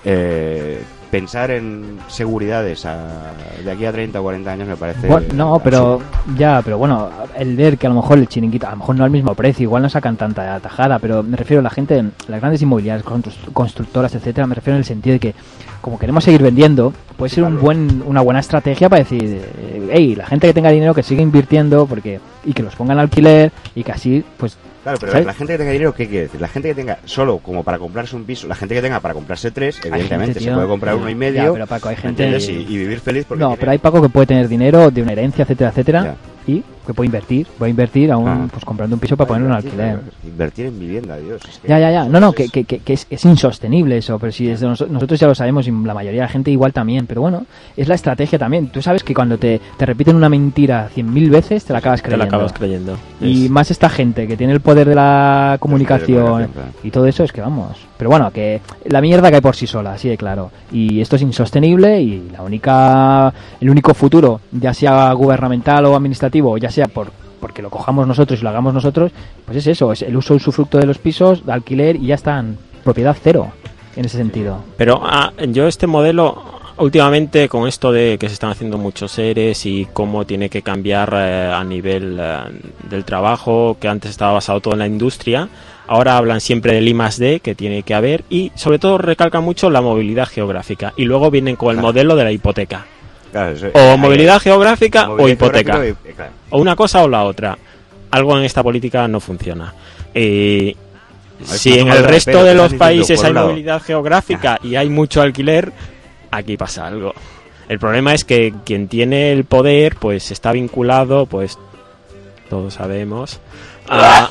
eh... pensar en seguridades a, de aquí a treinta o cuarenta años me parece... Bueno, no, pero absurdo. Ya, pero bueno, el ver que a lo mejor el chiringuito, a lo mejor no al mismo precio, igual no sacan tanta tajada, pero me refiero a la gente, las grandes inmobiliarias, constructoras, etcétera, me refiero en el sentido de que como queremos seguir vendiendo, puede ser un buen, una buena estrategia para decir, hey, la gente que tenga dinero que siga invirtiendo porque y que los pongan al alquiler y que así, pues... Claro, pero ¿sabes? La gente que tenga dinero, ¿qué quiere decir? La gente que tenga solo como para comprarse un piso, la gente que tenga para comprarse tres, evidentemente gente, se puede comprar uno y medio, ya, pero Paco, hay gente y, y vivir feliz porque no, tiene... pero hay Paco que puede tener dinero de una herencia, etcétera, etcétera, ya. Y que puede invertir, puede invertir aún Ah. pues comprando un piso para ponerlo en alquiler. Invertir en vivienda, Dios. Es que Ya, ya, ya. No, no, que, que, que, que es, es insostenible eso, pero si es de nos- nosotros ya lo sabemos y la mayoría de la gente igual también, pero bueno, es la estrategia también. Tú sabes que cuando te, te repiten una mentira cien mil veces, te la acabas Te creyendo. la acabas creyendo. Y Es- más esta gente que tiene el poder de la comunicación comunicación, claro. y todo eso, es que vamos. Pero bueno, que la mierda cae por sí sola, así de claro. Y esto es insostenible y la única, el único futuro, ya sea gubernamental o administrativo, ya sea por porque lo cojamos nosotros y lo hagamos nosotros, pues es eso, es el uso usufructo de los pisos, de alquiler y ya están, propiedad cero en ese sentido. Pero ah, yo este modelo, últimamente con esto de que se están haciendo muchos seres y cómo tiene que cambiar eh, a nivel eh, del trabajo, que antes estaba basado todo en la industria, ahora hablan siempre del I más D que tiene que haber y sobre todo recalcan mucho la movilidad geográfica y luego vienen con el Claro. modelo de la hipoteca. Claro, eso- O ahí- movilidad geográfica movilidad o hipoteca. geográfica y- eh, claro. O una cosa o la otra. Algo en esta política no funciona. Eh, es si una en toma el de resto pelo, de te los están diciendo, países por hay un lado. movilidad geográfica y hay mucho alquiler, aquí pasa algo. El problema es que quien tiene el poder pues está vinculado, pues todos sabemos, a...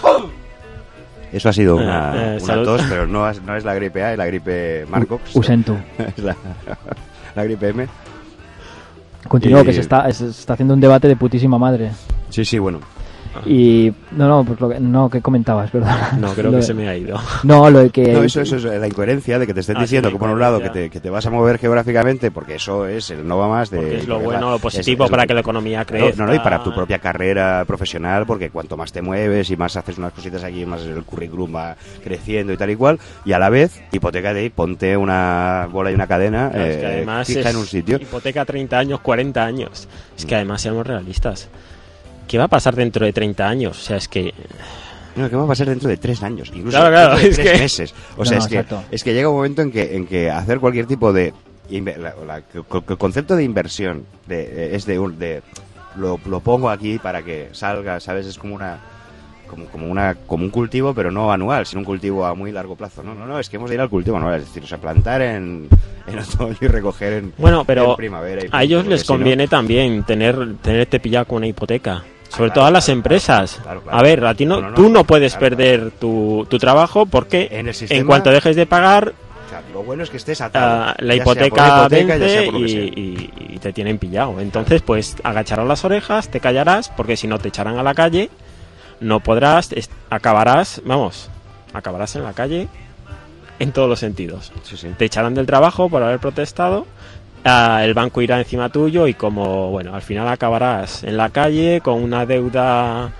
Eso ha sido una, Eh, eh, una salud. tos, pero no es, no es la gripe A, es la gripe Marcox. Usentu. Es la, la gripe M. Continúo Y- que se está, se está haciendo un debate de putísima madre. Sí, sí, bueno. Y no, no, pues lo que, no, ¿qué comentabas? Perdón. No, creo Lo que de- se me ha ido. No, lo de que... No, eso, eso es la incoherencia de que te estén Ah, sí, diciendo la que por un lado que incoherencia. te, que te vas a mover geográficamente, porque eso es el no va más de... Porque es lo porque bueno, la- lo positivo es- es para lo- que la economía No, crezca. no, no, y para tu propia carrera profesional, porque cuanto más te mueves y más haces unas cositas aquí, más el currículum va creciendo y tal y cual, y a la vez, hipoteca de ahí, ponte una bola y una cadena Claro, es que eh, además fija es en un sitio. hipoteca treinta años, cuarenta años. Es que además seamos realistas. ¿Qué va a pasar dentro de treinta años? O sea, es que... No, ¿qué va a pasar dentro de tres años? Incluso Claro, claro, dentro de es tres que- meses. O No, sea, no, es, que, exacto. es que llega un momento en que, en que hacer cualquier tipo de... inve- la- la- que- que el concepto de inversión de, eh, es de, un, de lo, lo pongo aquí para que salga, ¿sabes? Es como una... Como, como una como un cultivo, pero no anual, sino un cultivo a muy largo plazo. No, no, no, es que hemos de ir al cultivo anual, es decir, o sea, plantar en, en otoño y recoger en, Bueno, pero en primavera. y a punto, ellos porque les si no- conviene también tener tenerte pillado con una hipoteca. Sobre claro, todo a las claro, empresas. claro, claro. A ver, a ti no, No, no, no, tú no puedes claro, perder tu, tu trabajo porque En el en, sistema- cuanto dejes de pagar, O sea, lo bueno es que estés atado. ah, la ya sea por hipoteca, la hipoteca, ya vence sea por lo que y, sea. y- y te tienen pillado. Entonces, pues agacharás las orejas, te callarás, porque si no te echarán a la calle, no podrás, es- acabarás, vamos, acabarás en la calle en todos los sentidos. Sí, sí. Te echarán del trabajo por haber protestado, ah, el banco irá encima tuyo y como, bueno, al final acabarás en la calle con una deuda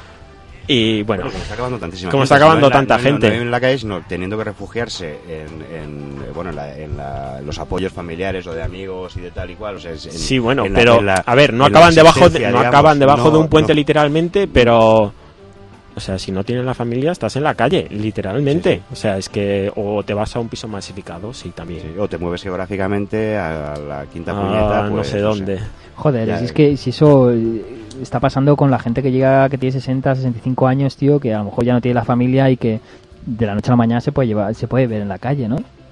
y, bueno, Bueno, como está acabando tantísima como gente, está acabando no en la- tanta no en- gente. no en la calle, sino teniendo que refugiarse en, en, eh, bueno, en, la- en la- en los apoyos familiares o de amigos y de tal y cual. O sea, es en- sí, bueno, en la- pero en la- a ver, no en la acaban debajo de, asistencia, no digamos, acaban debajo no- de un puente no. literalmente, pero o sea, si no tienes la familia estás en la calle, literalmente. Sí, sí. O sea, es que o te vas a un piso masificado, sí, también. Sí, o te mueves geográficamente a la quinta Ah, puñeta. no pues, sé dónde. Joder, Ya, si es eh. que si eso eh, está pasando con la gente que llega, que tiene sesenta, sesenta y cinco años, tío, que a lo mejor ya no tiene la familia y que de la noche a la mañana se puede llevar, se puede ver en la calle, ¿no?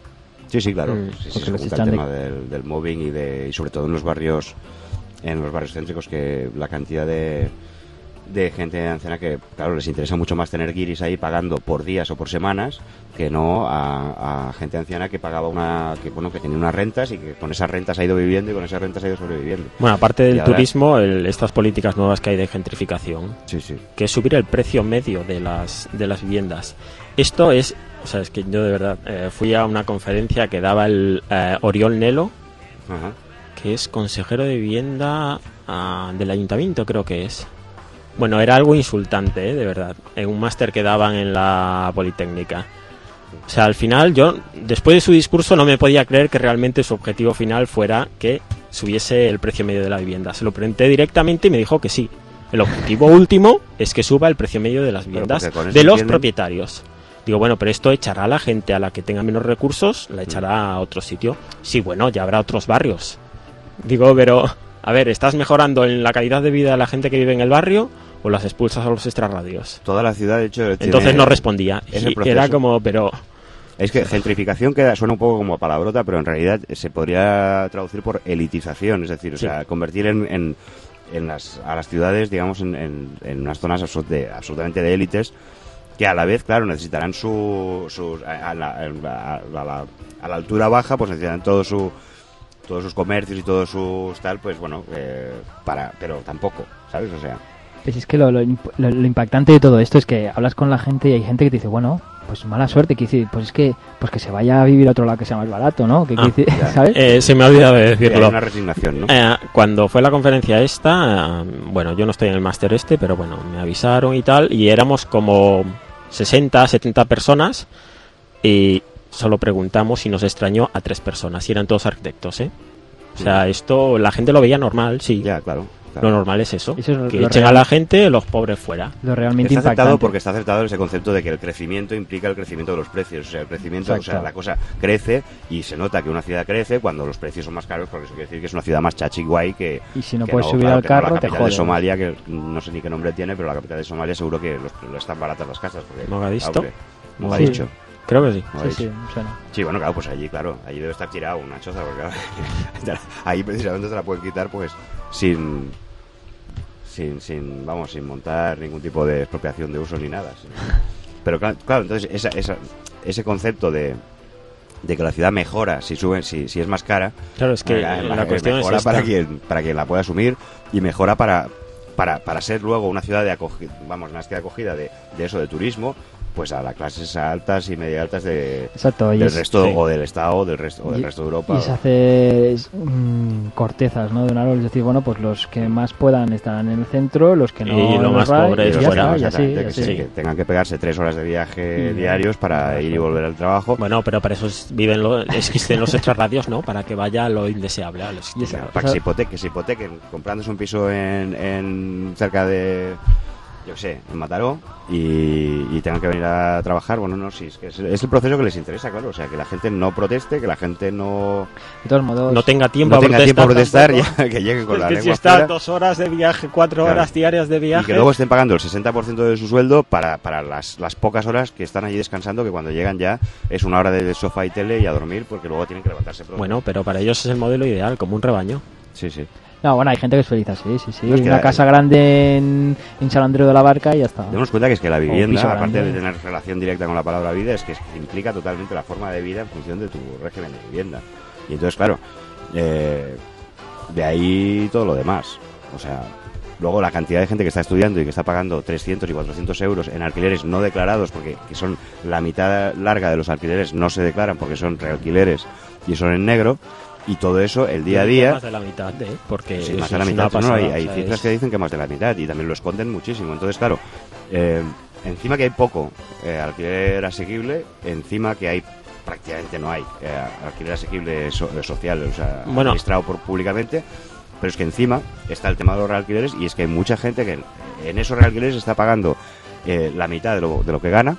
Sí, sí, claro. Mm, sí, sí, porque se los junta echan el de- tema del, del mobbing y, de, y sobre todo en los barrios en los barrios céntricos, que la cantidad de, de gente anciana que, claro, les interesa mucho más tener guiris ahí pagando por días o por semanas que no a, a gente anciana que pagaba una, que bueno, que tenía unas rentas y que con esas rentas ha ido viviendo y con esas rentas ha ido sobreviviendo. Bueno, aparte del Y ahora- turismo, el- estas políticas nuevas que hay de gentrificación, Sí, sí. que es subir el precio medio de las de las viviendas. Esto es, o sea, es que yo de verdad eh, fui a una conferencia que daba el eh, Oriol Nelo, Ajá. que es consejero de vivienda ah, del ayuntamiento, creo que es. Bueno, era algo insultante, ¿eh? De verdad, en un máster que daban en la Politécnica. O sea, al final yo, después de su discurso, no me podía creer que realmente su objetivo final fuera que subiese el precio medio de la vivienda. Se lo pregunté directamente y me dijo que sí. El objetivo último es que suba el precio medio de las viviendas porque con eso de los entienden- propietarios. Digo, bueno, pero esto echará a la gente a la que tenga menos recursos, la echará a otro sitio. Sí, bueno, ya habrá otros barrios. Digo, pero, a ver, ¿estás mejorando en la calidad de vida de la gente que vive en el barrio o las expulsas a los extrarradios? Toda la ciudad, de hecho, tiene- Entonces no respondía. es el Y proceso. era como, pero... Es que gentrificación queda, suena un poco como palabrota, pero en realidad se podría traducir por elitización, es decir, o Sí. sea, convertir en, en, en las, a las ciudades, digamos, en, en, en unas zonas absolut- de- absolutamente de élites, que a la vez, claro, necesitarán su, sus a, a la, a, la, a la- a la altura baja, pues necesitarán todo su todos sus comercios y todos sus tal, pues bueno, eh, para, pero tampoco, ¿sabes? O sea, Pues es que lo, lo, imp- lo- lo impactante de todo esto es que hablas con la gente y hay gente que te dice, bueno, pues mala suerte, que dice, pues es que pues que se vaya a vivir a otro lado que sea más barato, ¿no? Que, que Ah, dice- ya. ¿sabes? Eh, se me ha olvidado de hay decirlo. una resignación, ¿no? Eh, cuando fue la conferencia esta, eh, bueno, yo no estoy en el máster este, pero bueno, me avisaron y tal, y éramos como sesenta, setenta personas, y solo preguntamos si nos extrañó a tres personas, y eran todos arquitectos, ¿eh? O sea, esto la gente lo veía normal, sí. Ya, claro. claro. Lo normal es eso, Eso es lo- que lo echen real. a la gente, los pobres fuera. Lo realmente Está aceptado impactante. porque está aceptado ese concepto de que el crecimiento implica el crecimiento de los precios. O sea, el crecimiento, o sea, Exacto. la cosa crece y se nota que una ciudad crece cuando los precios son más caros, porque eso quiere decir que es una ciudad más chachi guay que. Y si no que puedes subir claro, al que no la carro, te capital de jodes. Somalia, que no sé ni qué nombre tiene, pero la capital de Somalia seguro que los, están baratas las casas. Porque, ¿Mogadiscio? hombre, Mogadiscio. Creo que sí. Sí, sí, suena. Sí, bueno, claro, pues allí, claro, allí debe estar tirado una choza, porque claro, ahí precisamente te la pueden quitar, pues, sin, sin, sin, vamos, sin montar ningún tipo de expropiación de uso ni nada. sí. Pero claro, claro, entonces esa, esa, ese concepto de, de que la ciudad mejora si sube, si, si es más cara, Claro, es que eh, la, eh, cuestión es mejora esta. para quien, para quien la pueda asumir y mejora para, para, para ser luego una ciudad de acogida, vamos, una ciudad de acogida de, de eso, de turismo, pues a las clases altas y media altas de, Exacto, y del es- resto sí. o del Estado o del resto o del y- resto de Europa. Y se hace mm, cortezas, ¿no? De un árbol, es decir, bueno, pues los que más puedan estarán en el centro, los que no Y en lo los más ra- pobres y ya fuera, está, y así, Exactamente, y que, así. sí, que tengan que pegarse tres horas de viaje Y- diarios para ir y volver al trabajo. Bueno, pero para eso es- viven los, existen los extrarradios, ¿no? Para que vaya lo indeseable a los Y esa- Claro, para que se hipotequen, que se hipotequen comprándose un piso en, en cerca de, yo qué sé, en Mataró y, y tengan que venir a trabajar. Bueno, no, sí, es que es, es el proceso que les interesa, claro. O sea, que la gente no proteste, que la gente no, De todos modos, no tenga tiempo no a tenga protestar. tiempo a protestar, tampoco. ya, que lleguen con Es la que si lengua están afuera. dos horas de viaje, cuatro Claro. horas diarias de Y viaje. que luego estén pagando el sesenta por ciento de su sueldo para, para las, las pocas horas que están allí descansando, que cuando llegan ya es una hora de sofá y tele y a dormir, porque luego tienen que levantarse pronto. Bueno, pero para ellos es el modelo ideal, como un rebaño. Sí, sí. no, bueno, hay gente que es feliz así, sí, sí. No, es que Una la- casa grande en, en San Andreu de la Barca y ya está. Demos cuenta que es que la piso vivienda, aparte grande. de tener relación directa con la palabra vida, es que es- implica totalmente la forma de vida en función de tu régimen de vivienda. Y entonces, claro, eh, de ahí todo lo demás. O sea, luego la cantidad de gente que está estudiando y que está pagando trescientos y cuatrocientos euros en alquileres no declarados, porque que son la mitad larga de los alquileres no se declaran porque son realquileres y son en negro, y todo eso el día a día... Más de la mitad, ¿eh? Porque Sí, eso más de la es mitad. una No, pasada, hay o hay sea, cifras es- que dicen que más de la mitad y también lo esconden muchísimo. Entonces, claro, eh, encima que hay poco eh, alquiler asequible, encima que hay prácticamente no hay eh, alquiler asequible so- social, o sea, Bueno. administrado por públicamente, pero es que encima está el tema de los realquileres y es que hay mucha gente que en, en esos realquileres está pagando eh, la mitad de lo, de lo que gana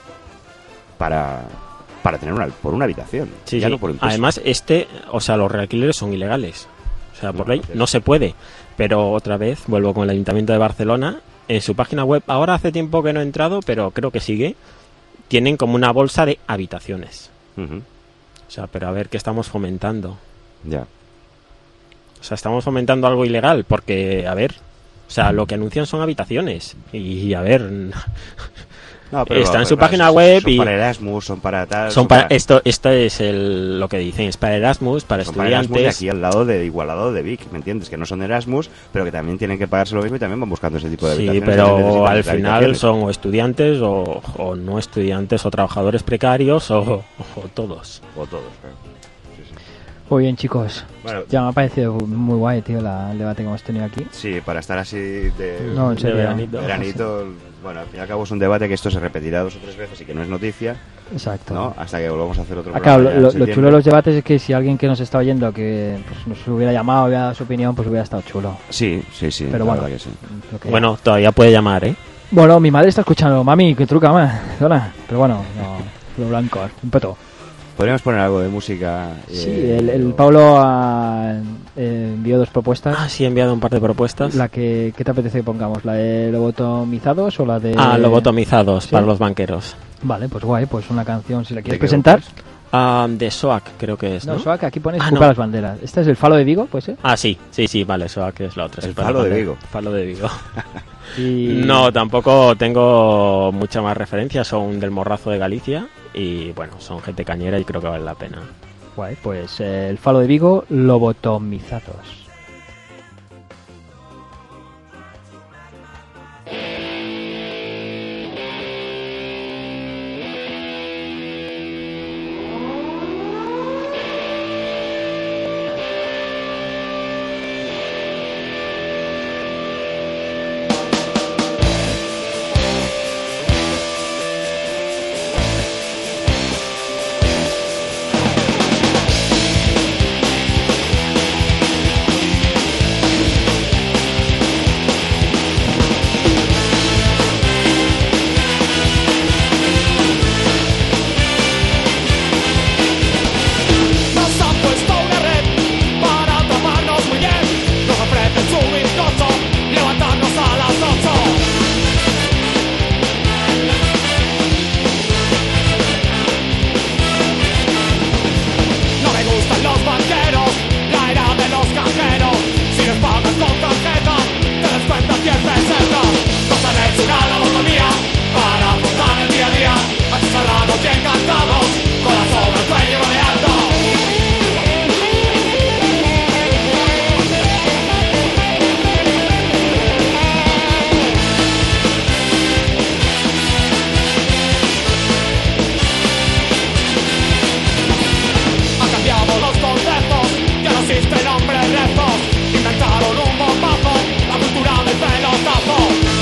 para para tener una por una habitación, Sí, ya sí. no por un piso. Además, este, o sea, los realquileres son ilegales. O sea, por No, ley entonces- no se puede. Pero otra vez, vuelvo con el Ayuntamiento de Barcelona. En su página web, ahora hace tiempo que no he entrado, pero creo que sigue. Tienen como una bolsa de habitaciones. Ujú. O sea, pero a ver, ¿qué estamos fomentando? Ya. O sea, estamos fomentando algo ilegal, porque, a ver, o sea, lo que anuncian son habitaciones. Y, a ver, No, pero, está en su pero, página son, web son y... para Erasmus, son para tal... Son para, esto esto es el, lo que dicen, es para Erasmus, para son estudiantes... Para Erasmus de aquí al lado de Igualado de Vic, ¿me entiendes? Que no son Erasmus, pero que también tienen que pagarse lo mismo y también van buscando ese tipo de Sí, habitaciones. pero al final habitaciones. son o estudiantes o, o no estudiantes o trabajadores precarios o, o todos. O todos, claro. Sí, sí. Muy bien, chicos. Bueno, Ya me ha parecido muy guay, tío, la, el debate que hemos tenido aquí. sí, para estar así de... No, en serio. de veranito. veranito, bueno, al fin y al cabo es un debate que esto se repetirá dos o tres veces y que no es noticia, Exacto. ¿no? Hasta que volvamos a hacer otro Acá, programa. lo, ya en lo- lo septiembre. chulo de los debates es que si alguien que nos está oyendo que pues, nos hubiera llamado, hubiera dado su opinión, pues hubiera estado chulo. Sí, sí, sí, Pero la bueno, verdad que sí. lo que- Bueno, todavía puede llamar, ¿eh? Bueno, mi madre está escuchando, mami, que truca, ma, hola. Pero bueno, no, lo blanco, un peto. Podríamos poner algo de música. Sí, eh, el, el o- Pablo ha eh, envió dos propuestas. Ah, sí, he enviado un par de propuestas. La que, ¿qué te apetece que pongamos? ¿La de lobotomizados o la de...? Ah, lobotomizados ¿Sí? para los banqueros. Vale, pues guay, pues una canción, si la quieres qué presentar. Ah, de SOAC, creo que es, ¿no? No, Soac, aquí pones Ah, Escupa no. las banderas. Este es el Falo de Vigo, pues, ¿eh? Ah, sí, sí, sí, vale, SOAC es la otra. El es para Falo de la- Vigo. Falo de Vigo. Y... No, tampoco tengo mucha más referencia, son del Morrazo de Galicia y bueno, son gente cañera y creo que vale la pena. Guay, pues eh, el Falo de Vigo, lobotomizados. Nos han puesto una red para atraparnos muy bien. Nos ofrecen su bizcocho, levantarnos a las ocho. No me gustan los banqueros, la era de los canjeros. Si les pagas con tarjeta, te descuentan diez pesetas. Nos han hecho una lobotomía para afrontar el día a día. Achicharrados y encantados, con la soga al cuello baleando. Han cambiado los conceptos, ya no existen hombres rectos. Inventaron un bombazo, la cultura del pelotazo.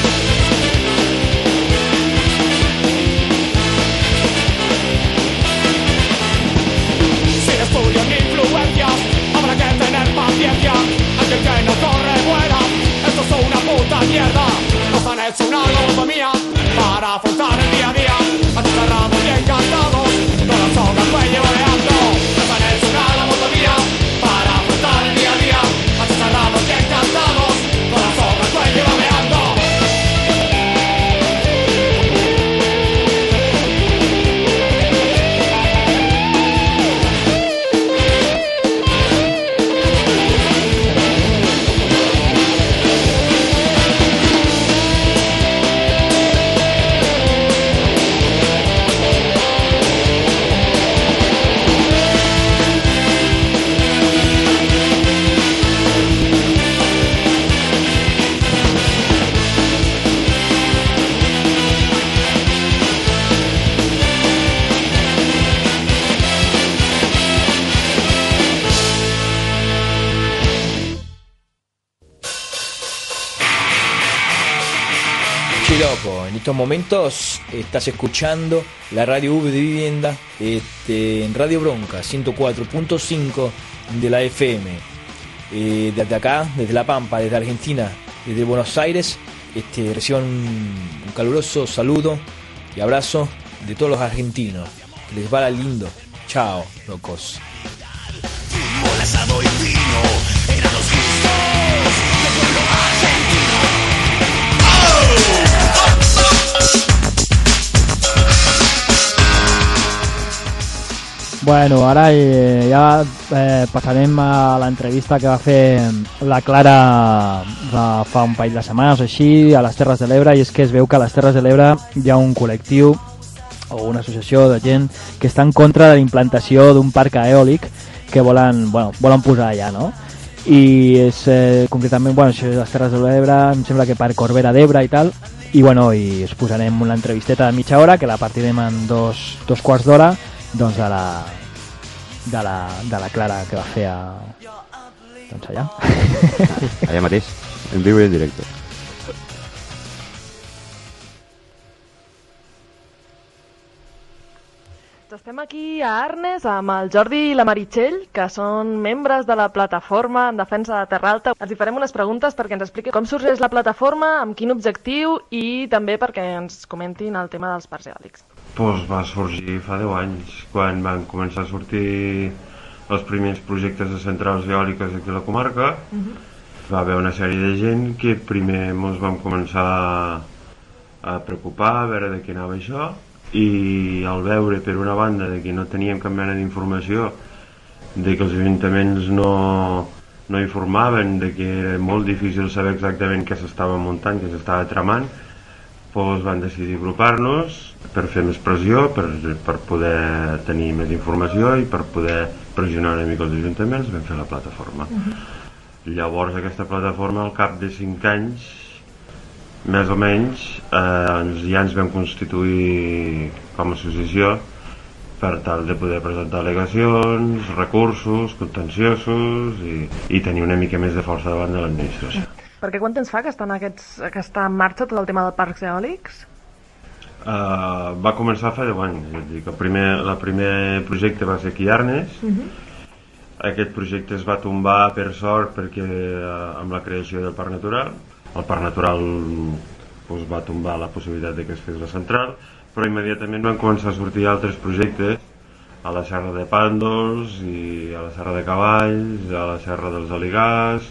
Sin estudios ni influencias, habrá que tener paciencia. Aquel que no corre vuela, esto es una puta mierda. Nos han hecho una lobotomía para afrontar el día a día. Achicharrados y encantados, con la soga al cuello baleando. Nos han hecho una lobotomía para afrontar el día a día. Achicharrados y encantados, con la soga al cuello baleando. Che loco, en estos momentos estás escuchando la radio V de Vivienda este, en Radio Bronca ciento cuatro punto cinco de la F M. Eh, desde acá, desde La Pampa, desde Argentina, desde Buenos Aires, este, reciban un, un caluroso saludo y abrazo de todos los argentinos. Que les vaya lindo. Chao, locos. Fútbol, asado y vino eran los gustos del pueblo argentino. Bueno, ara eh, ja eh, passarem a l'entrevista que va fer la Clara fa, fa un parell de setmanes o així a les Terres de l'Ebre, i és que es veu que a les Terres de l'Ebre hi ha un col·lectiu o una associació de gent que està en contra de la implantació d'un parc eòlic que volen, bueno, volen posar allà, no? I és eh, concretament, bueno, això és les Terres de l'Ebre, em sembla que per Corbera d'Ebre i tal, i bueno, i us posarem una entrevisteta de mitja hora que la partirem en dos, dos quarts d'hora, doncs de la, de la de la Clara que va fer a, doncs allà allà mateix, en viu i en directe. Estem aquí a Arnes amb el Jordi i la Meritxell, que són membres de la plataforma en defensa de Terra Alta. Els hi farem unes preguntes perquè ens expliqui com sorgeix la plataforma, amb quin objectiu, i també perquè ens comentin el tema dels parcs eòlics. Pues va sorgir fa deu anys, quan van començar a sortir els primers projectes de centrals eòliques aquí a la comarca. Uh-huh. Va haver una sèrie de gent que primer ens vam començar a preocupar, a veure de què anava això, i al veure per una banda de que no teníem cap mena d'informació, de que els ajuntaments no, no informaven, de que era molt difícil saber exactament què s'estava muntant, què s'estava tramant, doncs van decidir agrupar-nos per fer més pressió, per, per poder tenir més informació i per poder pressionar una mica els ajuntaments. Vam fer la plataforma. Uh-huh. Llavors aquesta plataforma, al cap de cinc anys més o menys, eh, ja ens vam constituir com a associació per tal de poder presentar al·legacions, recursos, contenciosos i, i tenir una mica més de força davant de l'administració. Perquè quant temps fa que, estan aquests, que està en marxa tot el tema dels parcs eòlics? Uh, va començar fa deu anys. És a dir, que el primer, el primer projecte va ser aquí a Arnes. Uh-huh. Aquest projecte es va tombar per sort perquè uh, amb la creació del Parc Natural el Parc Natural pues, va tombar la possibilitat de que es fes la central, però immediatament van començar a sortir altres projectes a la Serra de Pàndols i a la Serra de Cavalls, a la Serra dels Aligars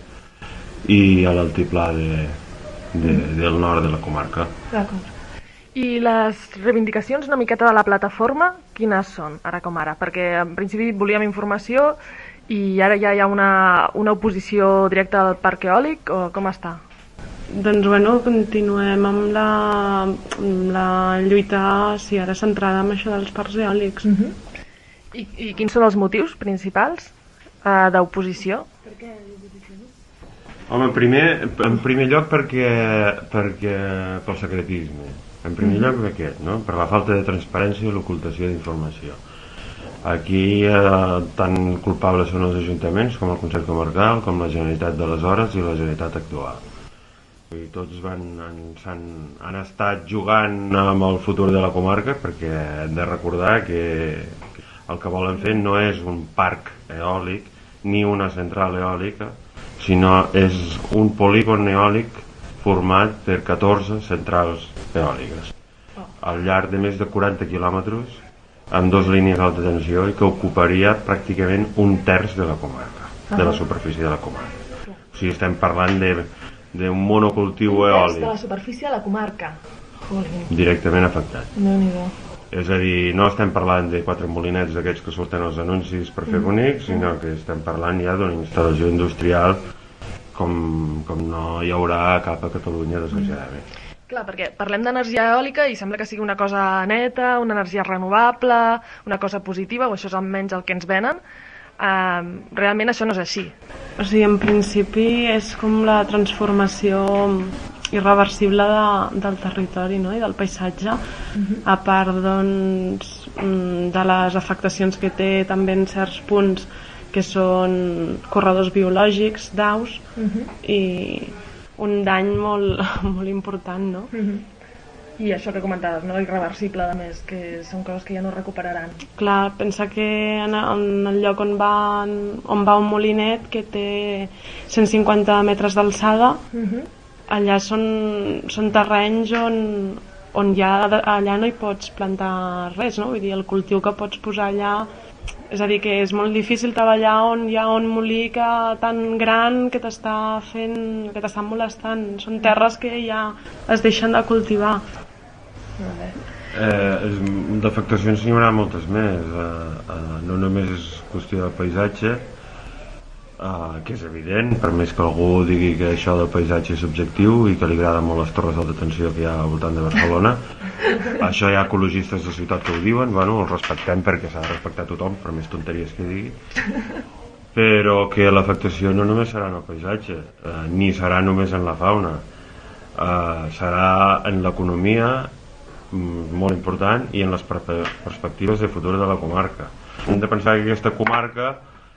i a l'altiplà de, de, del nord de la comarca. D'acord. I les reivindicacions una miqueta de la plataforma, quines són, ara com ara? Perquè en principi volíem informació i ara ja hi ha una, una oposició directa al parc eòlic, o com està? Doncs bueno, continuem amb la, amb la lluita, sí, ara centrada en això dels parcs eòlics. Uh-huh. I, I quins són els motius principals uh, d'oposició? Per què d'oposició? Home, primer, en primer lloc perquè, perquè pel secretisme. En primer uh-huh. lloc aquest, no? Per la falta de transparència i l'ocultació d'informació. Aquí eh, tan culpables són els ajuntaments com el Consell Comarcal, com la Generalitat d'aleshores i la Generalitat actual. I tots van, han, han, han estat jugant amb el futur de la comarca, perquè hem de recordar que el que volen fer no és un parc eòlic ni una central eòlica, sinó és un polígon eòlic format per catorze centrals eòliques al llarg de més de quaranta quilòmetres amb dues línies d'alta tensió i que ocuparia pràcticament un terç de la comarca, de la superfície de la comarca. O sigui, estem parlant de d'un monocultiu eòlic. De la superfície de la comarca. Jolín. Directament afectat. No, és a dir, no estem parlant de quatre molinets d'aquests que surten als anuncis per fer bonics, sinó que estem parlant ja d'una instal·lació industrial com, com no hi haurà cap a Catalunya, desgraciadament. Clar, perquè parlem d'energia eòlica i sembla que sigui una cosa neta, una energia renovable, una cosa positiva, o això és almenys el que ens venen. Uh, realment això no és així. O sigui, en principi és com la transformació irreversible de, del territori, no? I del paisatge, uh-huh. a part doncs, de les afectacions que té també en certs punts que són corredors biològics d'aus, uh-huh. i un dany molt, molt important, no? Uh-huh. I això que comentaves, no? Irreversible, a més, que són coses que ja no recuperaran. Clar, pensa que en, en el lloc on va, on va un molinet que té cent cinquanta metres d'alçada, uh-huh. allà són, són terrenys on, on ja allà no hi pots plantar res, no? Vull dir, el cultiu que pots posar allà... És a dir, que és molt difícil treballar on hi ha un molí que, tan gran que t'està fent, que t'està molestant. Són terres que ja es deixen de cultivar. Eh, d'afectacions n'hi haurà moltes més. Eh, eh, no només és qüestió de paisatge, eh, que és evident, per més que algú digui que això del paisatge és subjectiu i que li agraden molt les torres d'alta tensió que hi ha al voltant de Barcelona. Això hi ha ecologistes de ciutat que ho diuen, bueno, els respectem perquè s'ha de respectar tothom, per més tonteries que digui. Però que l'afectació no només serà en el paisatge, eh, ni serà només en la fauna, eh, serà en l'economia, molt important, i en les perspectives de futur de la comarca. Hem de pensar que aquesta comarca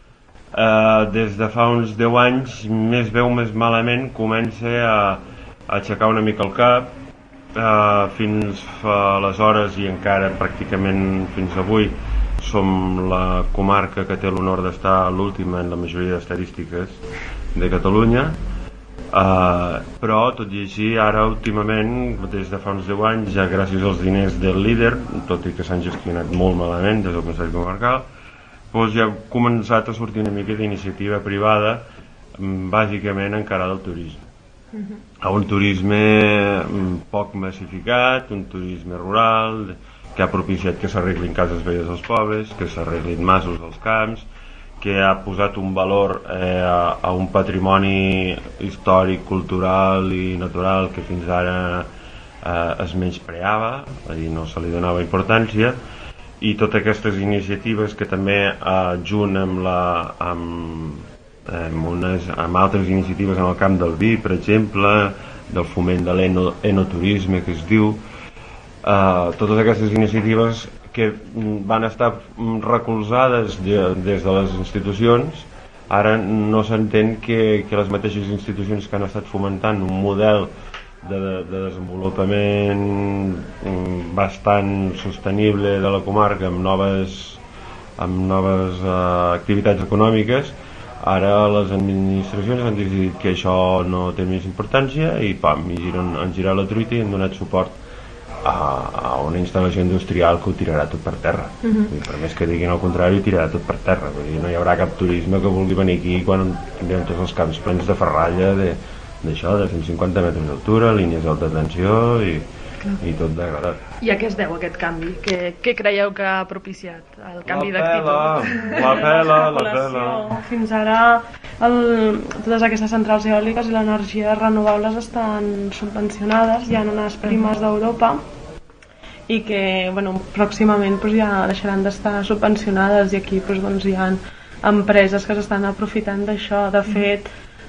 eh, des de fa uns deu anys, més veu més malament, comença a, a aixecar una mica el cap. eh, fins fa aleshores i encara pràcticament fins avui som la comarca que té l'honor d'estar l'última en la majoria d'estadístiques de Catalunya. Uh, però tot i així ara últimament, des de fa uns deu anys, ja gràcies als diners del líder, tot i que s'han gestionat molt malament des del Consell Comarcal, doncs ja ha començat a sortir una mica d'iniciativa privada, bàsicament encarada al turisme. Uh-huh. A un turisme poc massificat, un turisme rural, que ha propiciat que s'arreglin cases velles als pobles, que s'arreglin masos als camps, que ha posat un valor eh, a, a un patrimoni històric, cultural i natural que fins ara eh, es menyspreava i no se li donava importància, i totes aquestes iniciatives que també eh, junt amb, la, amb, amb, unes, amb altres iniciatives en el camp del vi, per exemple, del foment de l'enoturisme que es diu, eh, totes aquestes iniciatives que van estar recolzades de, des de les institucions, ara no s'entén que, que les mateixes institucions que han estat fomentant un model de, de desenvolupament bastant sostenible de la comarca amb noves, amb noves uh, activitats econòmiques, ara les administracions han decidit que això no té més importància i pam, i giren, han girat la truita i han donat suport a, a una instal·lació industrial que ho tirarà tot per terra. Uh-huh. I per més que diguin el contrari, ho tirarà tot per terra. Vull dir, no hi haurà cap turisme que vulgui venir aquí quan tindrem tots els camps plens de ferralla d'això, de, de cent cinquanta metres d'altura, línies d'alta tensió i, i tot degradat. I a què es deu aquest canvi? Què, què creieu que ha propiciat el canvi d'actitud? La pela, la pela. Fins ara el, totes aquestes centrals eòliques i l'energia renovables estan subvencionades, hi ha unes primes d'Europa i que bueno, pròximament doncs, ja deixaran d'estar subvencionades, i aquí doncs, doncs, hi ha empreses que s'estan aprofitant d'això. De fet,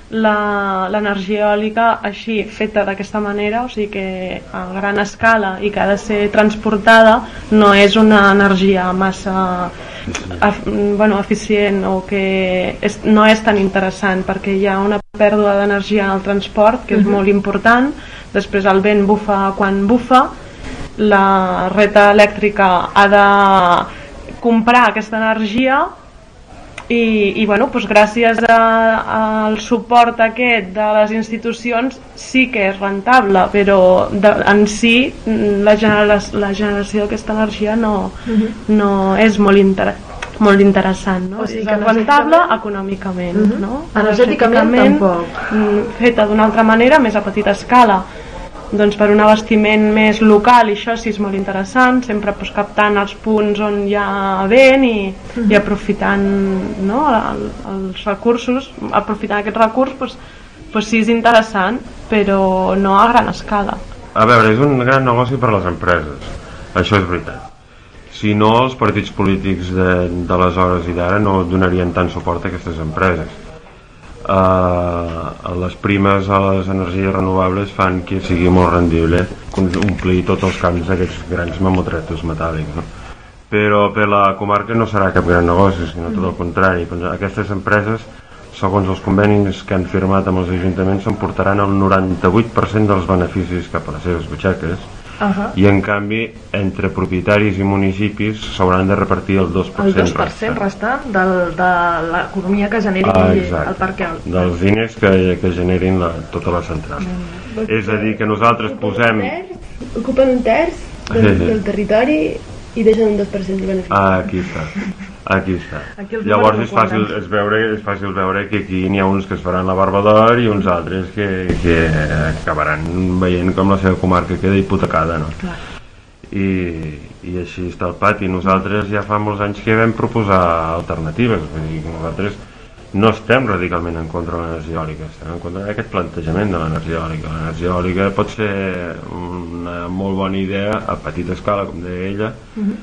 l'energia eòlica així feta d'aquesta manera, o sigui que a gran escala i que ha de ser transportada, no és una energia massa ef, bueno, eficient, o que és, no és tan interessant, perquè hi ha una pèrdua d'energia en el transport que és uh-huh. molt important. Després el vent bufa quan bufa, la reta elèctrica ha de comprar aquesta energia. I, i bueno, doncs gràcies a, al suport aquest de les institucions sí que és rentable, però de, en si la, genera, la generació d'aquesta energia no, uh-huh. no és molt, inter, molt interessant, no? O sigui, és rentable econòmicament, uh-huh. no? Energèticament tampoc. Feta d'una altra manera, més a petita escala, doncs per un abastiment més local, i això sí és molt interessant, sempre doncs, captant els punts on hi ha vent i, uh-huh. i aprofitant no, el, els recursos, aprofitant aquest recurs doncs, doncs sí és interessant, però no a gran escala. A veure, és un gran negoci per a les empreses, això és veritat. Si no, els partits polítics d'aleshores i d'ara no donarien tant suport a aquestes empreses. Uh, les primes a les energies renovables fan que sigui molt rendible omplir tots els camps d'aquests grans mamotretos metàl·lics, no? Però per la comarca no serà cap gran negoci, sinó tot el contrari. Aquestes empreses, segons els convenis que han firmat amb els ajuntaments, s'emportaran el noranta-vuit per cent dels beneficis cap a les seves butxaques. Uh-huh. I en canvi entre propietaris i municipis s'hauran de repartir el dos per cent, el dos per cent restant del, de l'economia que generi ah, el parc eòlic, dels diners que, que generin la, tota la central. Mm. És a dir, que nosaltres posem... Ocupen un terç del, del territori i deixen un dos per cent de beneficis. Ah, aquí està. Aquí està. Aquí Llavors és fàcil, és, veure, és fàcil veure que aquí n'hi ha uns que es faran la barba d'or i uns altres que, que acabaran veient com la seva comarca queda hipotecada, no? Clar. i, i així està el pati. Nosaltres ja fa molts anys que vam proposar alternatives, vull dir que nosaltres no estem radicalment en contra de l'energia eòlica, estem en contra d'aquest plantejament de l'energia eòlica. L'energia eòlica pot ser una molt bona idea a petita escala, com deia ella,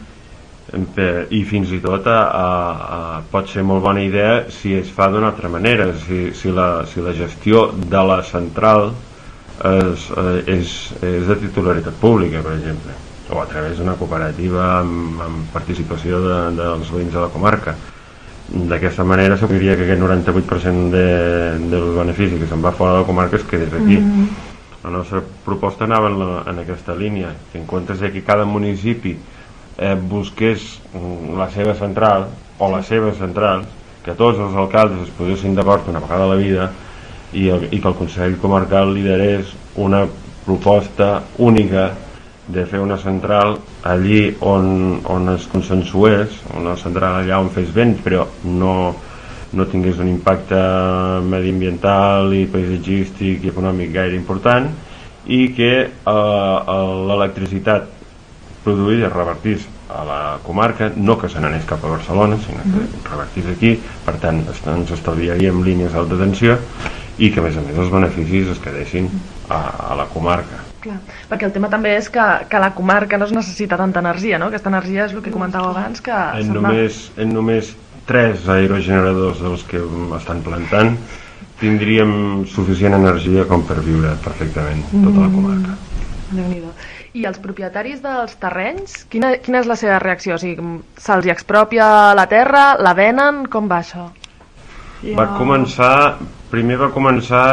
uh-huh. i fins i tot a, a, a, pot ser molt bona idea si es fa d'una altra manera, si, si, la, si la gestió de la central és, és, és de titularitat pública, per exemple, o a través d'una cooperativa amb, amb participació de, dels veïns de la comarca. D'aquesta manera s'hauria que aquest noranta-vuit per cent de, del benefici que se'n va fora de la comarca es quedés aquí. Mm-hmm. La nostra proposta anava en, la, en aquesta línia, que en comptes de que cada municipi eh, busqués la seva central o les seves centrals, que tots els alcaldes es posessin d'acord una vegada a la vida i, el, i que el Consell Comarcal liderés una proposta única de fer una central allí on, on es consensués, una central allà on fes vent però no, no tingués un impacte mediambiental i paisatgístic i econòmic gaire important, i que eh, l'electricitat produïda revertís a la comarca, no que se n'anés cap a Barcelona, sinó que revertís aquí. Per tant, ens estalviaríem línies d'alta tensió i que a més a més els beneficis es quedessin a, a la comarca. Clar, perquè el tema també és que, que la comarca no es necessita tanta energia, no? Aquesta energia és el que comentàveu abans, que en només, en només tres aerogeneradors dels que estan plantant tindríem suficient energia com per viure perfectament tota la comarca. Déu-n'hi-do. I els propietaris dels terrenys, quina, quina és la seva reacció? O sigui, se'ls hi expropia la terra, la venen, com va això? Va començar, primer va començar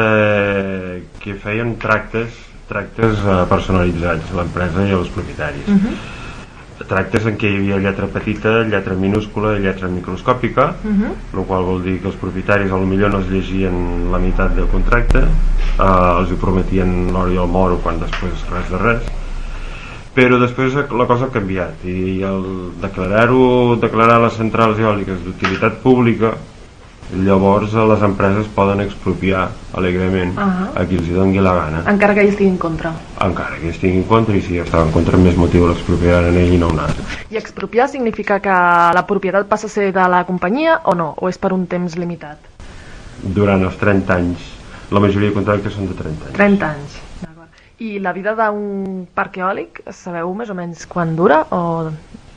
eh, que feien tractes tractes eh, personalitzats, l'empresa i els propietaris. Uh-huh. Tractes en què hi havia lletra petita, lletra minúscula i lletra microscòpica, uh-huh. el qual vol dir que els propietaris potser no es llegien la meitat del contracte, eh, els hi prometien l'or i el moro quan després res de res, però després la cosa ha canviat i el declarar-ho, declarar les centrals eòliques d'utilitat pública, llavors les empreses poden expropiar alegrement uh-huh. a qui els hi doni la gana, encara que hi estigui en contra encara que hi estigui en contra, i si ja estava en contra més motiu l'expropiaran ell i no un altre. I expropiar significa que la propietat passa a ser de la companyia o no? O és per un temps limitat? Durant els trenta anys. La majoria de contractes són de trenta anys. trenta anys. I la vida d'un parc eòlic, sabeu més o menys quan dura? O...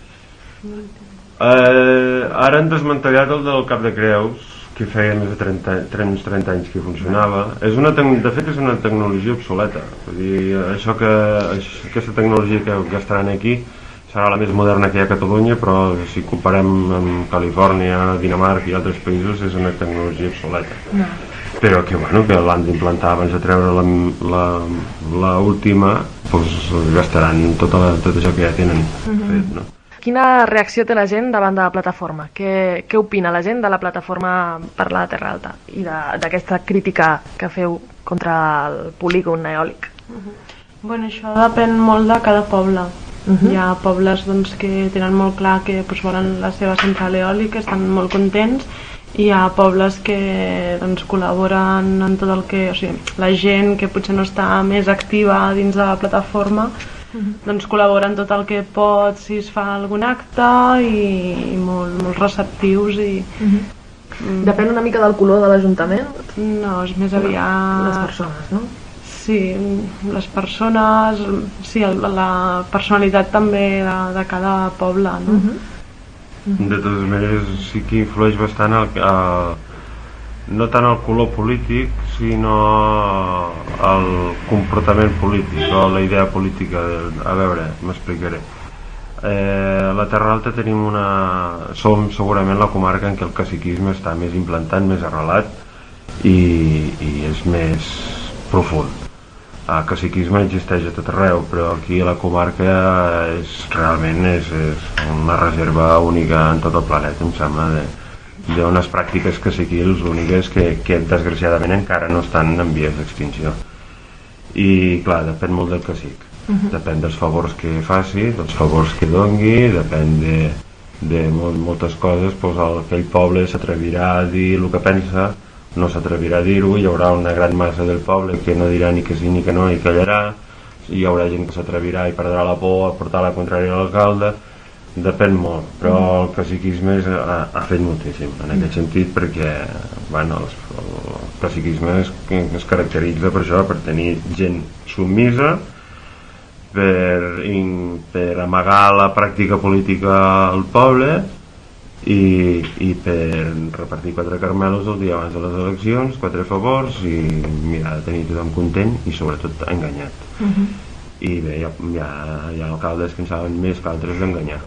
Eh, ara han desmantellat el del Cap de Creus, que feia més de trenta, trenta anys que funcionava. És una de fet és una tecnologia obsoleta. Vull dir, això que, aquesta tecnologia que gastaran aquí serà la més moderna que hi ha a Catalunya, però si comparem amb Califòrnia, Dinamarca i altres països és una tecnologia obsoleta. No. Però que, bueno, que l'han d'implantar abans de treure la, la, la última, doncs gastaran tot, la, tot això que ja tenen mm-hmm. fet, no? Quina reacció té la gent davant de la plataforma? Què, què opina la gent de la plataforma per la Terra Alta i d'aquesta crítica que feu contra el polígon eòlic? Uh-huh. Bueno, això depèn molt de cada poble. Uh-huh. Hi ha pobles doncs, que tenen molt clar que doncs, volen la seva central eòlica, estan molt contents, i hi ha pobles que doncs, col·laboren en tot el que... O sigui, la gent que potser no està més activa dins de la plataforma doncs col·laboren tot el que pot si es fa algun acte i, i molt, molt receptius i... Uh-huh. mm. Depèn una mica del color de l'Ajuntament? No, és més aviat... Les persones, no? Sí, les persones, sí, la personalitat també de, de cada poble, no? Uh-huh. Uh-huh. De totes maneres sí que influeix bastant el, el, no tant el color polític sinó el comportament polític o la idea política de, a veure, m'explicaré. Eh, a la Terra Alta tenim una... som segurament la comarca en què el caciquisme està més implantat, més arrelat i, i és més profund. El caciquisme existeix a tot arreu, però aquí a la comarca és, realment és, és una reserva única en tot el planeta, em sembla, de d'unes pràctiques caciquils úniques que, que desgraciadament encara no estan en vies d'extinció. I clar, depèn molt del cacic. Uh-huh. Depèn dels favors que faci, dels favors que dongui, depèn de, de molt, moltes coses. Pues aquell poble s'atrevirà a dir el que pensa, no s'atrevirà a dir-ho, hi haurà una gran massa del poble que no dirà ni que sí ni que no i callarà, hi haurà gent que s'atrevirà i perdrà la por a portar la contrària a l'alcalde, depèn molt, però el caciquisme ha, ha fet moltíssim en aquest sentit, perquè bueno, el, el caciquisme es, es caracteritza per això, per tenir gent submisa, per, in, per amagar la pràctica política al poble i, i per repartir quatre carmelos el dia abans de les eleccions, quatre favors i mirar de tenir tothom content i sobretot enganyat. Uh-huh. I bé, hi ha, hi ha, hi ha alcaldes que en saben més que altres d'enganyar.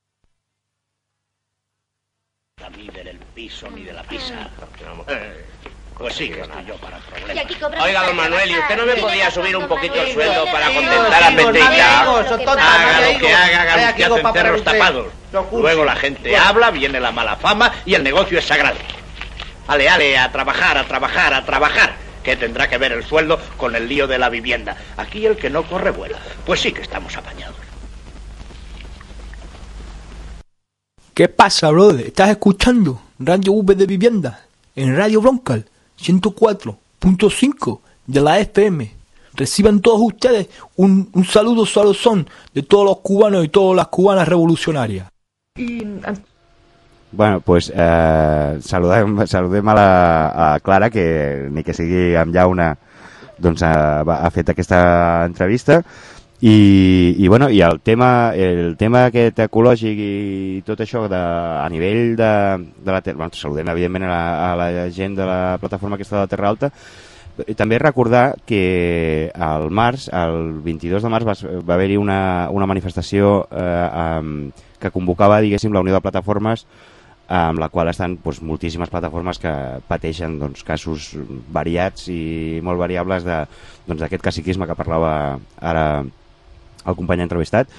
A mí ver el piso ni de la pisa. Eh, pues sí que estoy yo para problemas. Oiga, don Manuel, ¿y usted no me podía subir un poquito el sueldo para contentar a Petita? Haga lo que haga, haga que hacen cerros tapados. Luego la gente habla, viene la mala fama y el negocio es sagrado. Ale, ale, a trabajar, a trabajar, a trabajar. ¿Qué tendrá que ver el sueldo con el lío de la vivienda? Aquí el que no corre vuela. Pues sí que estamos apañados. ¿Qué pasa, brother? ¿Estás escuchando Radio V de Vivienda en Radio Broncal ciento cuatro punto cinco de la F M? Reciban todos ustedes un, un saludo saludón de todos los cubanos y todas las cubanas revolucionarias. Bueno, pues eh, saludem, saludem a, la, a Clara, que ni que sigui amb llauna doncs ha, ha fet aquesta entrevista. I, i, bueno, i el tema el tema aquest ecològic i tot això de, a nivell de, de la Terra, bueno, saludem evidentment a la, a la gent de la plataforma aquesta de la Terra Alta. També recordar que al març, el vint-i-dos de març va, va haver-hi una, una manifestació eh, um, que convocava, diguéssim, la Unió de Plataformes, amb la qual estan doncs, moltíssimes plataformes que pateixen doncs, casos variats i molt variables d'aquest doncs, caciquisme que parlava ara el company entrevistat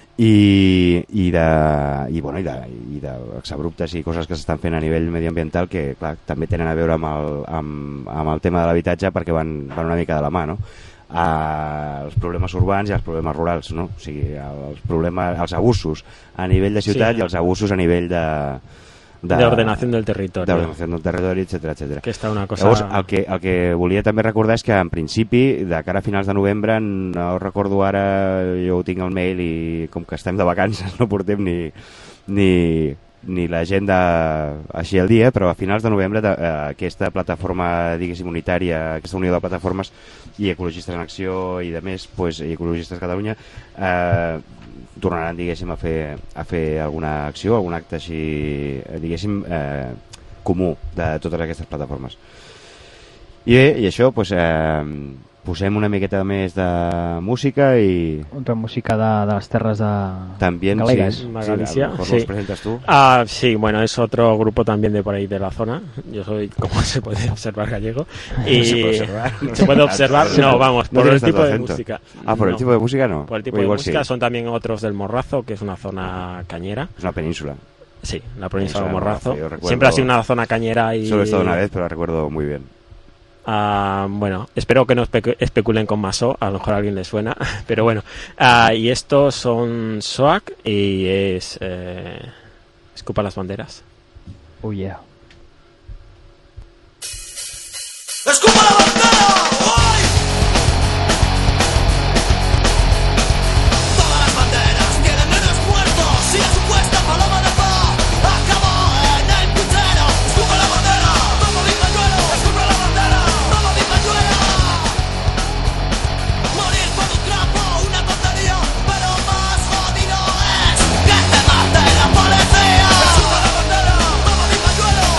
i, i de i, bueno, i de, i d'exabruptes i coses que s'estan fent a nivell mediambiental que clar, també tenen a veure amb el, amb, amb el tema de l'habitatge perquè van, van una mica de la mà, no? Uh, els problemes urbans i els problemes rurals, no? O sigui, els, problemes, els abusos a nivell de ciutat sí. I els abusos a nivell de de, de ordenación del territorio de ordenación del territori, etcètera, etcètera. Que està una cosa... Llavors, el que, el que volia també recordar és que en principi, de cara a finals de novembre, no recordo ara, jo ho tinc al mail i com que estem de vacances no portem ni, ni, ni l'agenda així al dia, però a finals de novembre de, eh, aquesta plataforma, diguéssim, unitària, aquesta unió de plataformes i Ecologistes en Acció i de més, pues, i Ecologistes Catalunya, eh, tornaran, diguéssim, a fer, a fer alguna acció, algun acte així, diguéssim, eh, comú de totes aquestes plataformes. I bé, i això, pues, eh, posem una miqueta més de música i... Otra música de, de les terres de... También, Galegas. sí. Galicia. Sí, sí. ¿Los presentas tú? Ah, sí, bueno, es otro grupo también de por ahí de la zona. Yo soy, como se puede observar, gallego. Y ¿Se puede observar? ¿Se puede observar? No, vamos, no por el tipo de acento. música. Ah, por no. el tipo de música no. Por el tipo o de igual música sí. Son también otros del Morrazo, que es una zona cañera. Es una península. Sí, la península del Morrazo. Morrazo. Recuerdo... Siempre ha sido una zona cañera y... Solo he estado una vez, pero la recuerdo muy bien. Uh, bueno, espero que no espe especulen con Masó, a lo mejor a alguien le suena, pero bueno. Uh, y estos son Soak y es eh, Escupa las banderas. Oh yeah. ¡Escupa la bandera! ¡Hoy! Todas las banderas tienen nenes muertos y la supuesta paloma de paz acabó en el puchero. ¡Escupa la bandera! ¡Vamos, mi pañuelo! ¡Escupa la bandera! ¡Vamos, mi pañuelo! Morir por un trapo, una tontería, pero más jodido es que te mate la policía. ¡Escupa la bandera! ¡Vamos, mi pañuelo!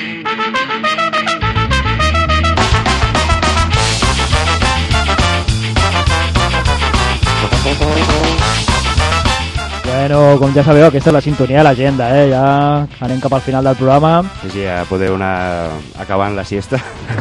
Bueno, com ja sabeu, aquesta és la sintonia de l'agenda, eh? Ja anem cap al final del programa. Sí, sí, ja podeu anar acabant la siesta.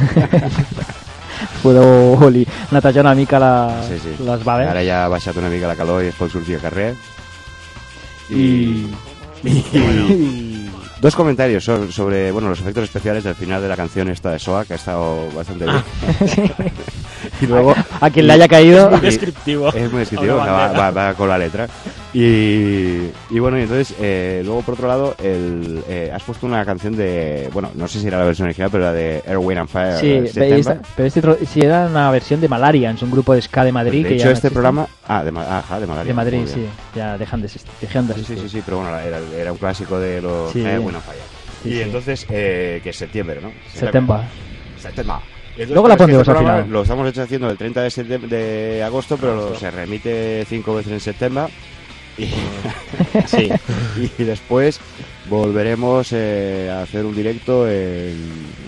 Podeu li, netejar una mica la, sí, sí. les baves. Ara ja ha baixat una mica la calor i es pot sortir al carrer. I... y, y dos comentarios sobre, sobre bueno, los efectos especiales del final de la canción esta de S O A, que ha estado bastante bien. Ah. Y luego, a quien le haya caído... Es muy descriptivo. Es muy descriptivo, o sea, va, va, va con la letra. Y, y bueno, y entonces, eh, luego por otro lado, el, eh, has puesto una canción de... Bueno, no sé si era la versión original, pero la de Air, Wind and Fire. Sí, pero, esta, pero este tro- si era una versión de Malarians, un grupo de ska de Madrid. De que hecho, ya no este existe. programa... Ah, de, Ma- ajá, de Malaria. De Madrid, sí. Ya dejan de existir. Dejan de Sí, existir. sí, sí, sí, pero bueno, era, era un clásico de los Sí. Air, Wind and Fire. Sí, y sí. entonces, eh, que es septiembre, ¿no? September. September. Entonces, Luego la claro, es que pondremos este al programa final. Lo estamos hecho haciendo el treinta de, septem- de agosto, pero lo- se remite cinco veces en septiembre. Y, Sí. y después volveremos eh, a hacer un directo en,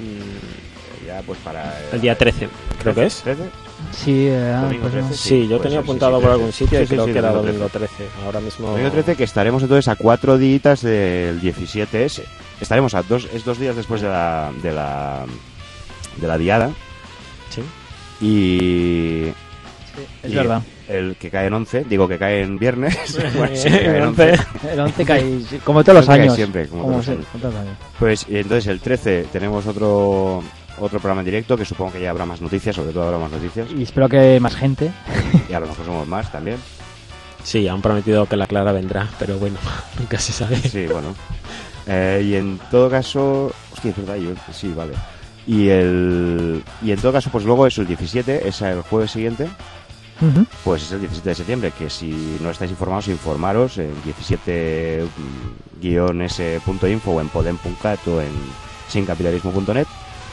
ya pues para El día trece, creo que es. ¿trece? Sí, eh, Domingo pues no. trece, Sí, yo puede tenía ser, sí, apuntado sí, por trece. algún sitio Sí, y sí, creo sí, que era domingo domingo trece. Ahora mismo... Domingo trece, que estaremos entonces a cuatro días del diecisiete ese. Estaremos a dos, es dos días después de la de la de la diada. Sí. Y es y verdad. El que cae en once, digo que cae en viernes. Bueno, sí, que cae en once. El once cae, sí, como todos los El once cae años. siempre, como, Como todos se- los años. como todos los años. Pues y entonces el trece tenemos otro otro programa en directo, que supongo que ya habrá más noticias, sobre todo habrá más noticias. Y espero que más gente. Y a lo mejor somos más también. Sí, han prometido que la Clara vendrá, pero bueno, nunca se sabe. Sí, bueno. Eh, y en todo caso... Hostia, es verdad, yo... Sí, vale. Y el... Y en todo caso, pues luego es el diecisiete, es el jueves siguiente. Ujú. Pues es el diecisiete de septiembre, que si no estáis informados, informaros en diecisiete guion ese punto info o en podem punto cat o en sincapitalismo punto net,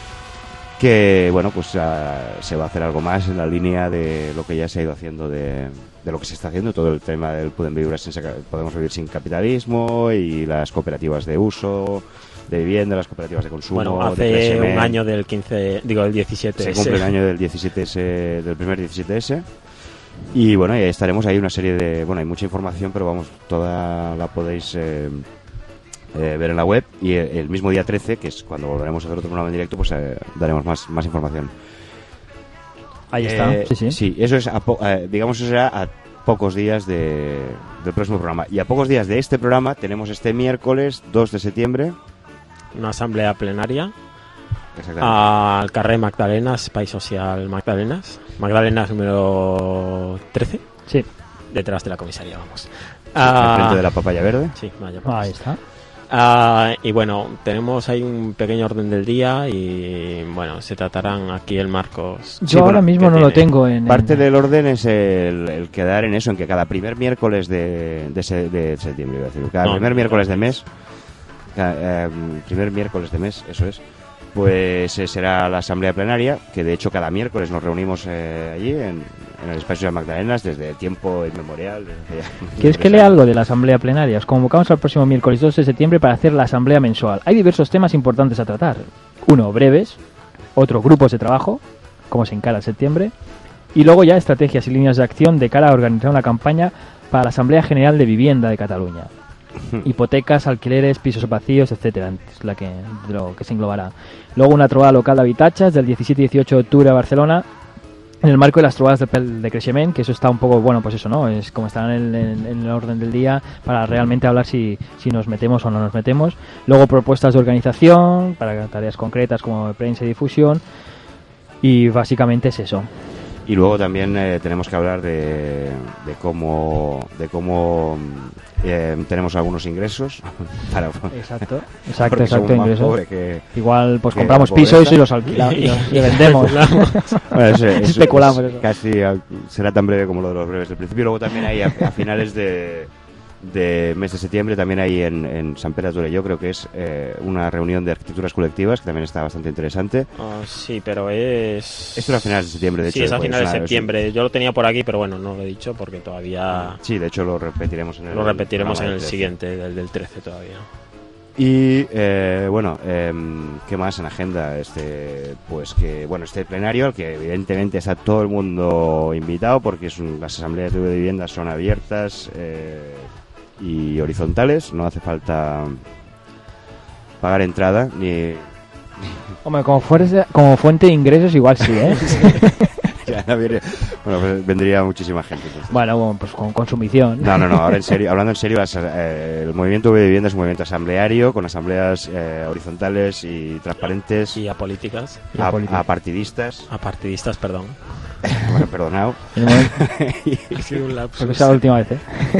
que bueno, pues uh, se va a hacer algo más en la línea de lo que ya se ha ido haciendo, de, de lo que se está haciendo, todo el tema del Podem vivir sin, podemos vivir sin capitalismo y las cooperativas de uso de vivienda, las cooperativas de consumo. Bueno, de hace Creseme. un año del quince, digo, el diecisiete. Se cumple el año del diecisiete ese, del primer diecisiete ese. Y bueno, y ahí estaremos, hay una serie de... Bueno, hay mucha información, pero vamos, toda la podéis eh, eh, ver en la web. Y el, el mismo día trece, que es cuando volveremos a hacer otro programa en directo, pues eh, daremos más, más información. Ahí está, Eh, sí, sí. Sí, eso es, a po- eh, digamos, eso será a pocos días de, del próximo programa. Y a pocos días de este programa tenemos este miércoles dos de septiembre. Una asamblea plenaria Exactamente. al carrer Magdalenas, Espai Social Magdalenas. Magdalenas número trece. Sí. Detrás de la comisaría, vamos. Sí, Ah, enfrente de la papaya verde. Sí, vaya. Ahí está. Ah, y bueno, tenemos ahí un pequeño orden del día y bueno, se tratarán aquí el Marcos. Yo ahora mismo no lo tengo en... Parte en- del orden es el, el quedar en eso, en que cada primer miércoles de, de, se- de septiembre, iba a decir, cada No, primer no, miércoles no. de mes, cada, eh, primer miércoles de mes, eso es, pues eh, será la asamblea plenaria, que de hecho cada miércoles nos reunimos eh, allí en, en el espacio de Magdalenas desde tiempo inmemorial. desde ya- ¿Quieres que lea algo de la asamblea plenaria? Os convocamos al próximo miércoles dos de septiembre para hacer la asamblea mensual. Hay diversos temas importantes a tratar. Uno, breves. Otro, grupos de trabajo, cómo se encara el septiembre. Y luego ya estrategias y líneas de acción de cara a organizar una campaña para la Asamblea General de Vivienda de Cataluña. Hipotecas, alquileres, pisos vacíos, etcétera, es la que, de lo que se englobará. Luego una trobada local de habitatges del diecisiete y dieciocho de octubre a Barcelona, en el marco de las trobadas de, pel- de Creixement, que eso está un poco, bueno, pues eso, ¿no? Es como está en el, en- en el orden del día para realmente hablar si, si nos metemos o no nos metemos. Luego propuestas de organización para tareas concretas como prensa y difusión. Y básicamente es eso. Y luego también eh, tenemos que hablar de, de cómo, de cómo eh, tenemos algunos ingresos para Exacto, exacto, porque somos exacto, más ingresos. pobres que- Igual pues que compramos la pobreza. pisos y los alquilamos y los y vendemos. Bueno, eso es- Especulamos es eso. casi a- será tan breve como lo de los breves del principio. Luego también hay a, a finales de, de mes de septiembre, también hay en, en San Pere de Torelló, creo que es eh, una reunión de arquitecturas colectivas que también está bastante interesante. Ah, sí, pero es... Esto era a finales de septiembre, de Sí, hecho. es a pues, finales de una- es un- septiembre. Yo lo tenía por aquí, pero bueno, no lo he dicho porque todavía... Sí, de hecho lo repetiremos en el Lo repetiremos en programa el del siguiente, del del trece todavía. Y eh, bueno, eh, ¿qué más en agenda? Este, pues que bueno, este plenario, al que evidentemente está todo el mundo invitado, porque es un, las asambleas de vivienda son abiertas eh, y horizontales, no hace falta pagar entrada ni. Hombre, como, fuerza, como fuente de ingresos igual sí, ¿eh? Ya, no viene, bueno, pues vendría muchísima gente. Entonces. Bueno, bueno, pues con consumición. No, no, no, ahora en serio, hablando en serio, las, eh, el movimiento de vivienda es un movimiento asambleario, con asambleas eh, horizontales y transparentes. Y apolíticas. Y a, a partidistas. A partidistas, perdón. Bueno, perdonado. Ha sido un lapsus. Porque es la última vez, ¿eh?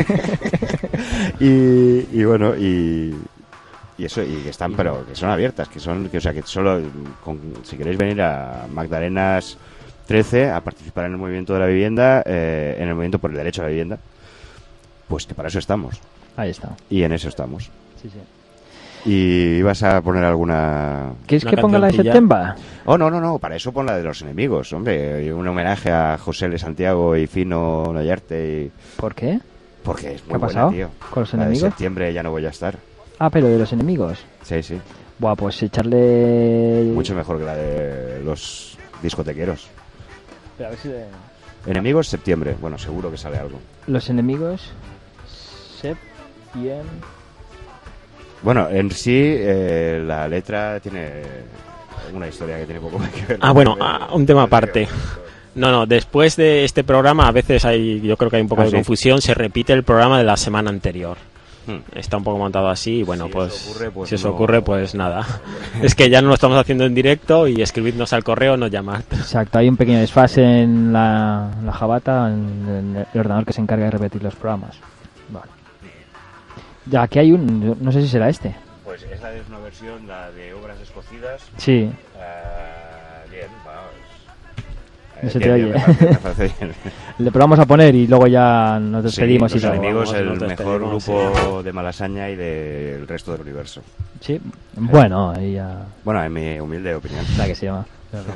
y, y bueno, y... Y eso, y que están, pero que son abiertas, que son, que o sea, que solo, con, si queréis venir a Magdalenas trece a participar en el movimiento de la vivienda, eh, en el movimiento por el derecho a la vivienda, pues que para eso estamos. Ahí está. Y en eso estamos. Sí, sí. ¿Y vas a poner alguna...? ¿Quieres que ponga la de septiembre? Oh, no, no, no, para eso pon la de los enemigos, hombre. Un homenaje a José L. Santiago y Fino Nayarte. Y... ¿Por qué? Porque es muy ¿Qué ha buena, pasado tío. con los la enemigos? de septiembre ya no voy a estar. Ah, pero de los enemigos. Sí, sí. Buah, pues echarle... Mucho mejor que la de los discotequeros. Pero a ver si de... Enemigos, septiembre. Bueno, seguro que sale algo. Los enemigos... Septiembre... Bueno, en sí, eh, la letra tiene una historia que tiene poco que ver. Ah, bueno, ah, un tema aparte. No, no, después de este programa a veces hay, yo creo que hay un poco ¿Ah, de sí? confusión, se repite el programa de la semana anterior. Hmm. Está un poco montado así y bueno, Si pues, eso ocurre, pues si eso no- ocurre, pues nada. Es que ya no lo estamos haciendo en directo y escribidnos al correo, nos llamad. Exacto, hay un pequeño desfase en la, la jabata, en, en el ordenador que se encarga de repetir los programas. Vale. Ya, aquí hay un... No sé si será este. Pues esa es una versión, la de Obras Escocidas. Sí. Uh, bien, vamos. No se Bien, te bien, oye. me parece- me parece bien. Le probamos a poner y luego ya nos despedimos Sí, y Los todo. Enemigos, Vamos, el nos mejor despedimos, grupo de Malasaña y del resto del universo. Sí, bueno, ahí ya... Bueno, en mi humilde opinión. La que se llama.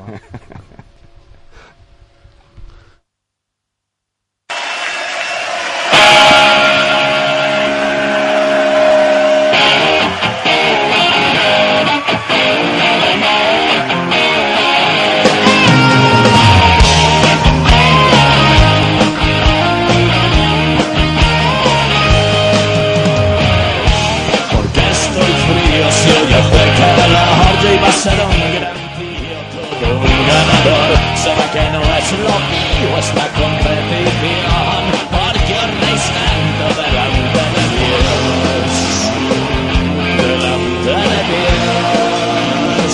Porque estoy frío, si hoy acerca de la orilla y va a ser un gran tío, todo un ganador. Será que no es lo mío esta competición, porque os reís tanto delante de Dios, delante de Dios.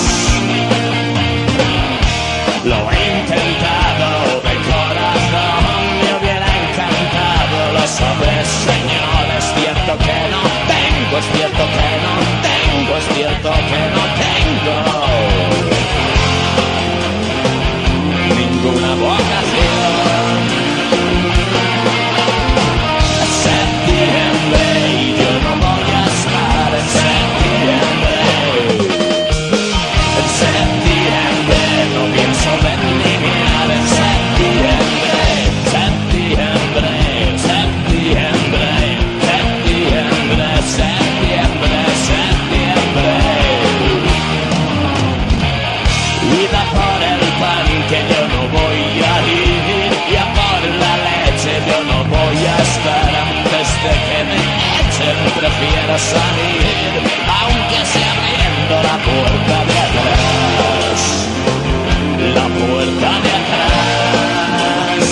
Lo he intentado de corazón, me hubiera encantado, lo sabes, señor, es cierto que no tengo, es cierto que no tengo, es cierto que no tengo ninguna vocación. Es septiembre y yo no voy a estar en septiembre. En septiembre no pienso vendimiar, en septiembre, septiembre, septiembre, septiembre, septiembre, septiembre. Y da por el pan que yo no voy a ir, y a por la leche yo no voy a estar. Antes de que me echen prefiero salir, aunque sea abriendo la puerta de atrás, la puerta de atrás.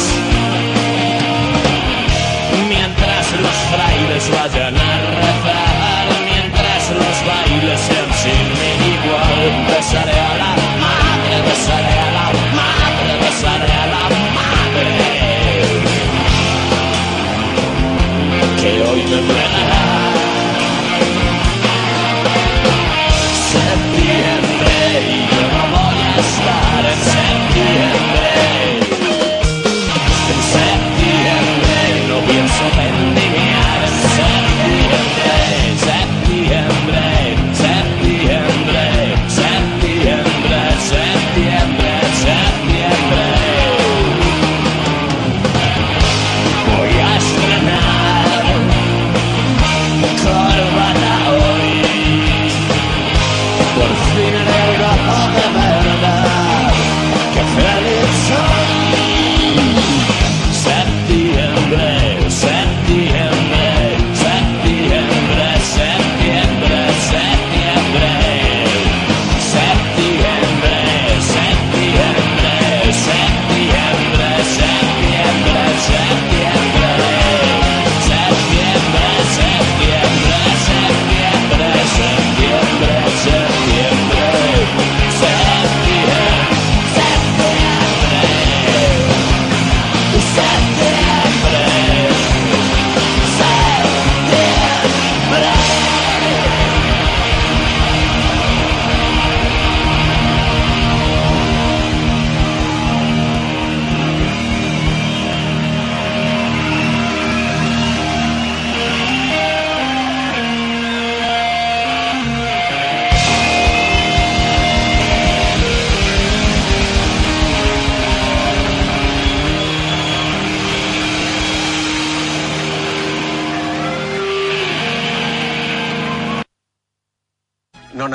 Mientras los frailes vayan a rezar, mientras los bailes sean sin mí igual, besaré a la madre, besaré a la madre, besaré a la madre, que hoy me prenderá.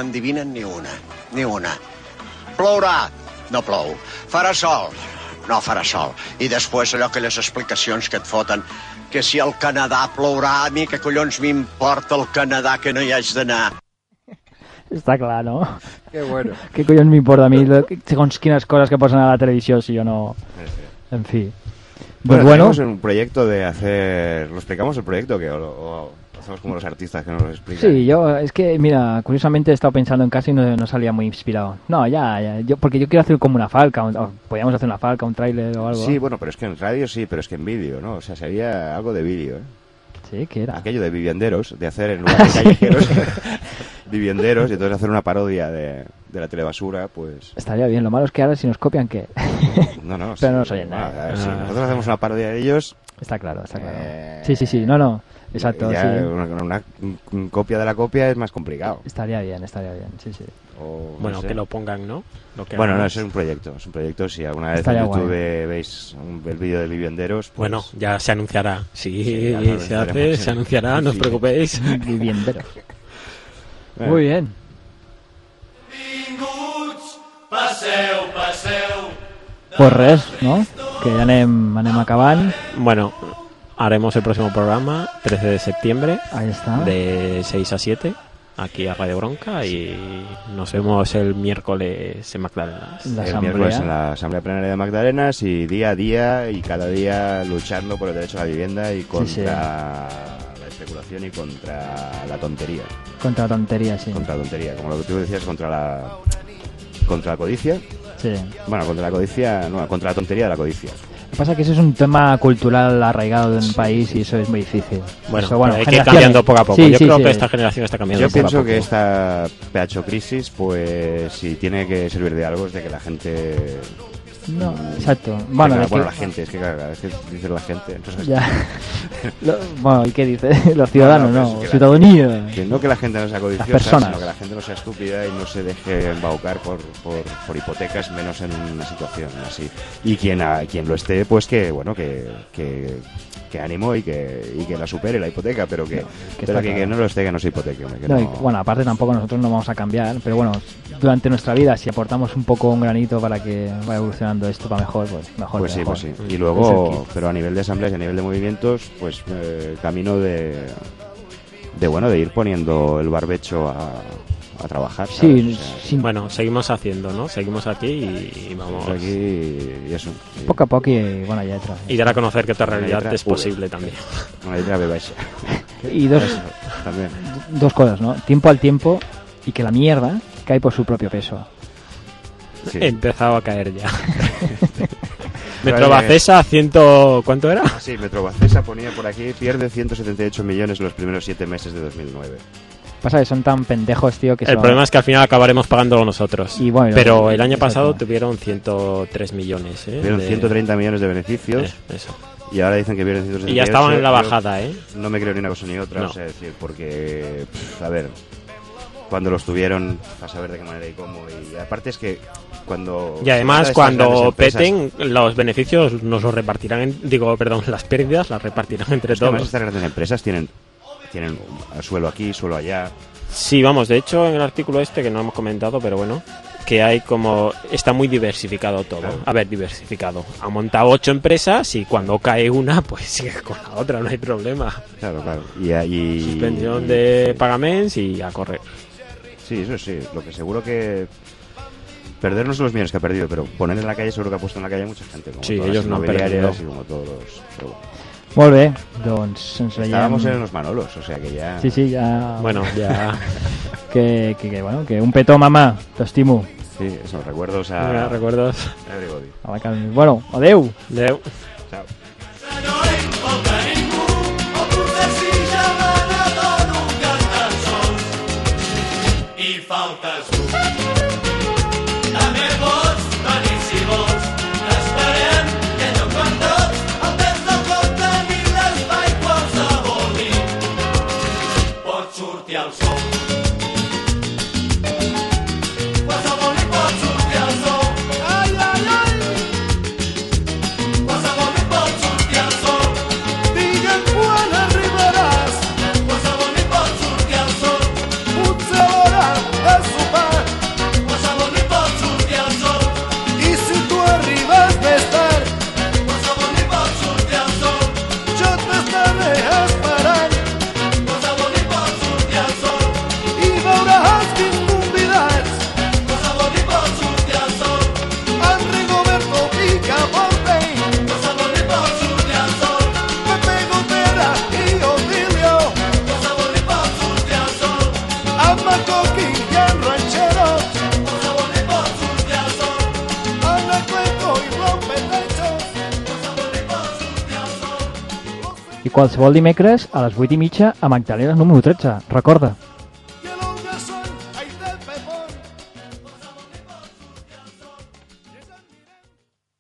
n'endivinen ni una, ni una. Plourà, no plou. Farà sol, no farà sol. I després allò que les explicacions que et foten, que si al Canadà plourà, a mi que collons m'importa el Canadà que no hi haig d'anar. Està clar, ¿no? Qué bueno. ¿Qué collons m'importa a mi segons quines coses que posen a la televisió si yo no... En fin. Pues Bueno, bueno, tenemos un proyecto de hacer... ¿Lo explicamos el proyecto que o, o hacemos como los artistas que nos lo explican? sí, yo, es que, mira, curiosamente he estado pensando en casa y no, no salía muy inspirado. No, ya, ya, yo, porque yo quiero hacer como una falca, un- o podríamos hacer una falca, un tráiler o algo. Sí, bueno, pero es que en radio sí, pero es que en vídeo, ¿no? O sea, sería algo de vídeo, ¿eh? Sí, ¿qué era? Aquello de vivienderos, de hacer en lugar de callejeros, vivienderos, y entonces hacer una parodia de, de la telebasura, pues... Estaría bien, lo malo es que ahora si nos copian, ¿qué? No, no, Pero sí, no nos oyen no, nada. a ver, si nosotros hacemos una parodia de ellos... Está claro, está claro. eh, Sí, sí, sí, no, no, exacto, ya sí. una, una- una copia de la copia es más complicado. Estaría bien, estaría bien, sí, sí. O, no Bueno, sé. que lo pongan, ¿no? Lo que Bueno, no, hagamos. eso es un proyecto, es un proyecto. Si alguna vez Estaría en YouTube guay. veis un, el vídeo de Vivienderos, pues... Bueno, ya se anunciará. Sí, Sí, ya lo se anunciaremos, hace, sí. se anunciará, no os Sí. preocupéis. Vivienderos. Bueno. Muy bien. Passeu, passeu. Pues res, no? Que ja anem, anem acabant. Bueno, haremos el próximo programa, trece de septiembre, Ahí está. de seis a siete, aquí a Radio Bronca, y nos vemos el miércoles en Magdalenas. La el asamblea. miércoles en la Asamblea Plenaria de Magdalenas y día a día y cada día luchando por el derecho a la vivienda y contra sí. la especulación y contra la tontería. Contra la tontería, sí. Contra la tontería, como lo que tú decías, contra la contra la codicia. Sí. Bueno, contra la codicia, no, contra la tontería de la codicia. Lo que pasa es que eso es un tema cultural arraigado en un país y eso es muy difícil. Bueno, Eso, hay que ir generaciones. cambiando poco a poco. Sí, Yo sí, creo sí. que esta generación está cambiando Yo poco a pienso poco. que esta peacho crisis, pues si tiene que servir de algo es de que la gente... No, mm, exacto. que Bueno, cada- de bueno, que- la gente, es que cada vez que dice la gente... Entonces, Ya. Lo- bueno, ¿y qué dice? Los ciudadanos, pero no. es que la- Ciudadanía. que no que la gente no sea codiciosa, Las personas. sino que la gente no sea estúpida y no se deje embaucar por, por, por hipotecas, menos en una situación así. Y quien, a, quien lo esté, pues que, bueno, que, que, que ánimo y que, y que la supere la hipoteca, pero que, que pero está que, que claro. no lo esté, que no se hipoteque. Hombre, que No, y, no- bueno, aparte tampoco nosotros no vamos a cambiar, pero bueno, durante nuestra vida si aportamos un poco un granito para que vaya evolucionando esto para mejor, pues mejor. Pues que sí, mejor. pues sí. Es Y el luego, kit. pero a nivel de asambleas y a nivel de movimientos, pues eh, camino de, de bueno, de ir poniendo el barbecho a, a trabajar. ¿sabes? Sí, O sea, sí, Bueno, seguimos haciendo, ¿no? Seguimos aquí y, y vamos. Estamos aquí y eso. Y poco a poco y bueno, ya entra. Y dar a conocer que otra Una realidad letra es V. posible también. Una letra B baixa. Y dos, Eso, también. dos cosas, ¿no? Tiempo al tiempo y que la mierda cae por su propio peso. Sí. He empezado a caer ya. Vale. Metrobacesa, ciento... ¿Cuánto era? Ah, sí, Metrobacesa ponía por aquí, pierde ciento setenta y ocho millones en los primeros siete meses de dos mil nueve. Pasa que son tan pendejos, tío, que El son- problema es que al final acabaremos pagándolo nosotros. Y bueno, Pero el año exacto. pasado tuvieron ciento tres millones. ¿eh? Tuvieron de- ciento treinta millones de beneficios. Eh, eso. Y ahora dicen que pierden ciento setenta y ocho. Y ya estaban en la Yo bajada, ¿eh? No me creo ni una cosa ni otra, No. o sea, es decir, porque, pff, a ver, cuando los tuvieron, a saber de qué manera y cómo. Y aparte es que cuando... Y además, se trata de estas cuando grandes empresas- peten, los beneficios nos los repartirán, en- digo, perdón, las pérdidas las repartirán entre Es que además todos. estas grandes empresas tienen, tienen suelo aquí, suelo allá. Sí, vamos, de hecho, en el artículo este, que no hemos comentado, pero bueno, que hay como... Está muy diversificado todo. Claro. A ver, diversificado. Han montado ocho empresas y cuando cae una, pues sigue con la otra, no hay problema. Claro, claro. Y, y Suspensión de pagaments y a correr. Sí, eso sí. Lo que seguro que... Perder no son los millones que ha perdido, pero poner en la calle seguro que ha puesto en la calle mucha gente. Como Sí, todas ellos las no han inmobiliarias perdido. y como todos los... pero bueno. Molt bé, doncs ens veiem... Estábamos en los Manolos, o sea que ya... Sí, sí, ya... Bueno, ya... que, que, que, bueno, que un petó, mamá, t'estimo. Sí, eso, recuerdos a... Venga, recuerdos. Everybody. A la calma. Bueno, adeu. Adeu. Chao. I faltes tu. També pots venir si vols. Esperem que no quan tots el temps no pot tenir l'espai qualsevol nit. Pot sortir el sol. Qualsevol nit pot sortir el sol. Ai, ai, ai. Qualsevol nit pot sortir el sol. i qualsevol dimecres a les vuit i mitja a Magdalena número tretze. Recorda.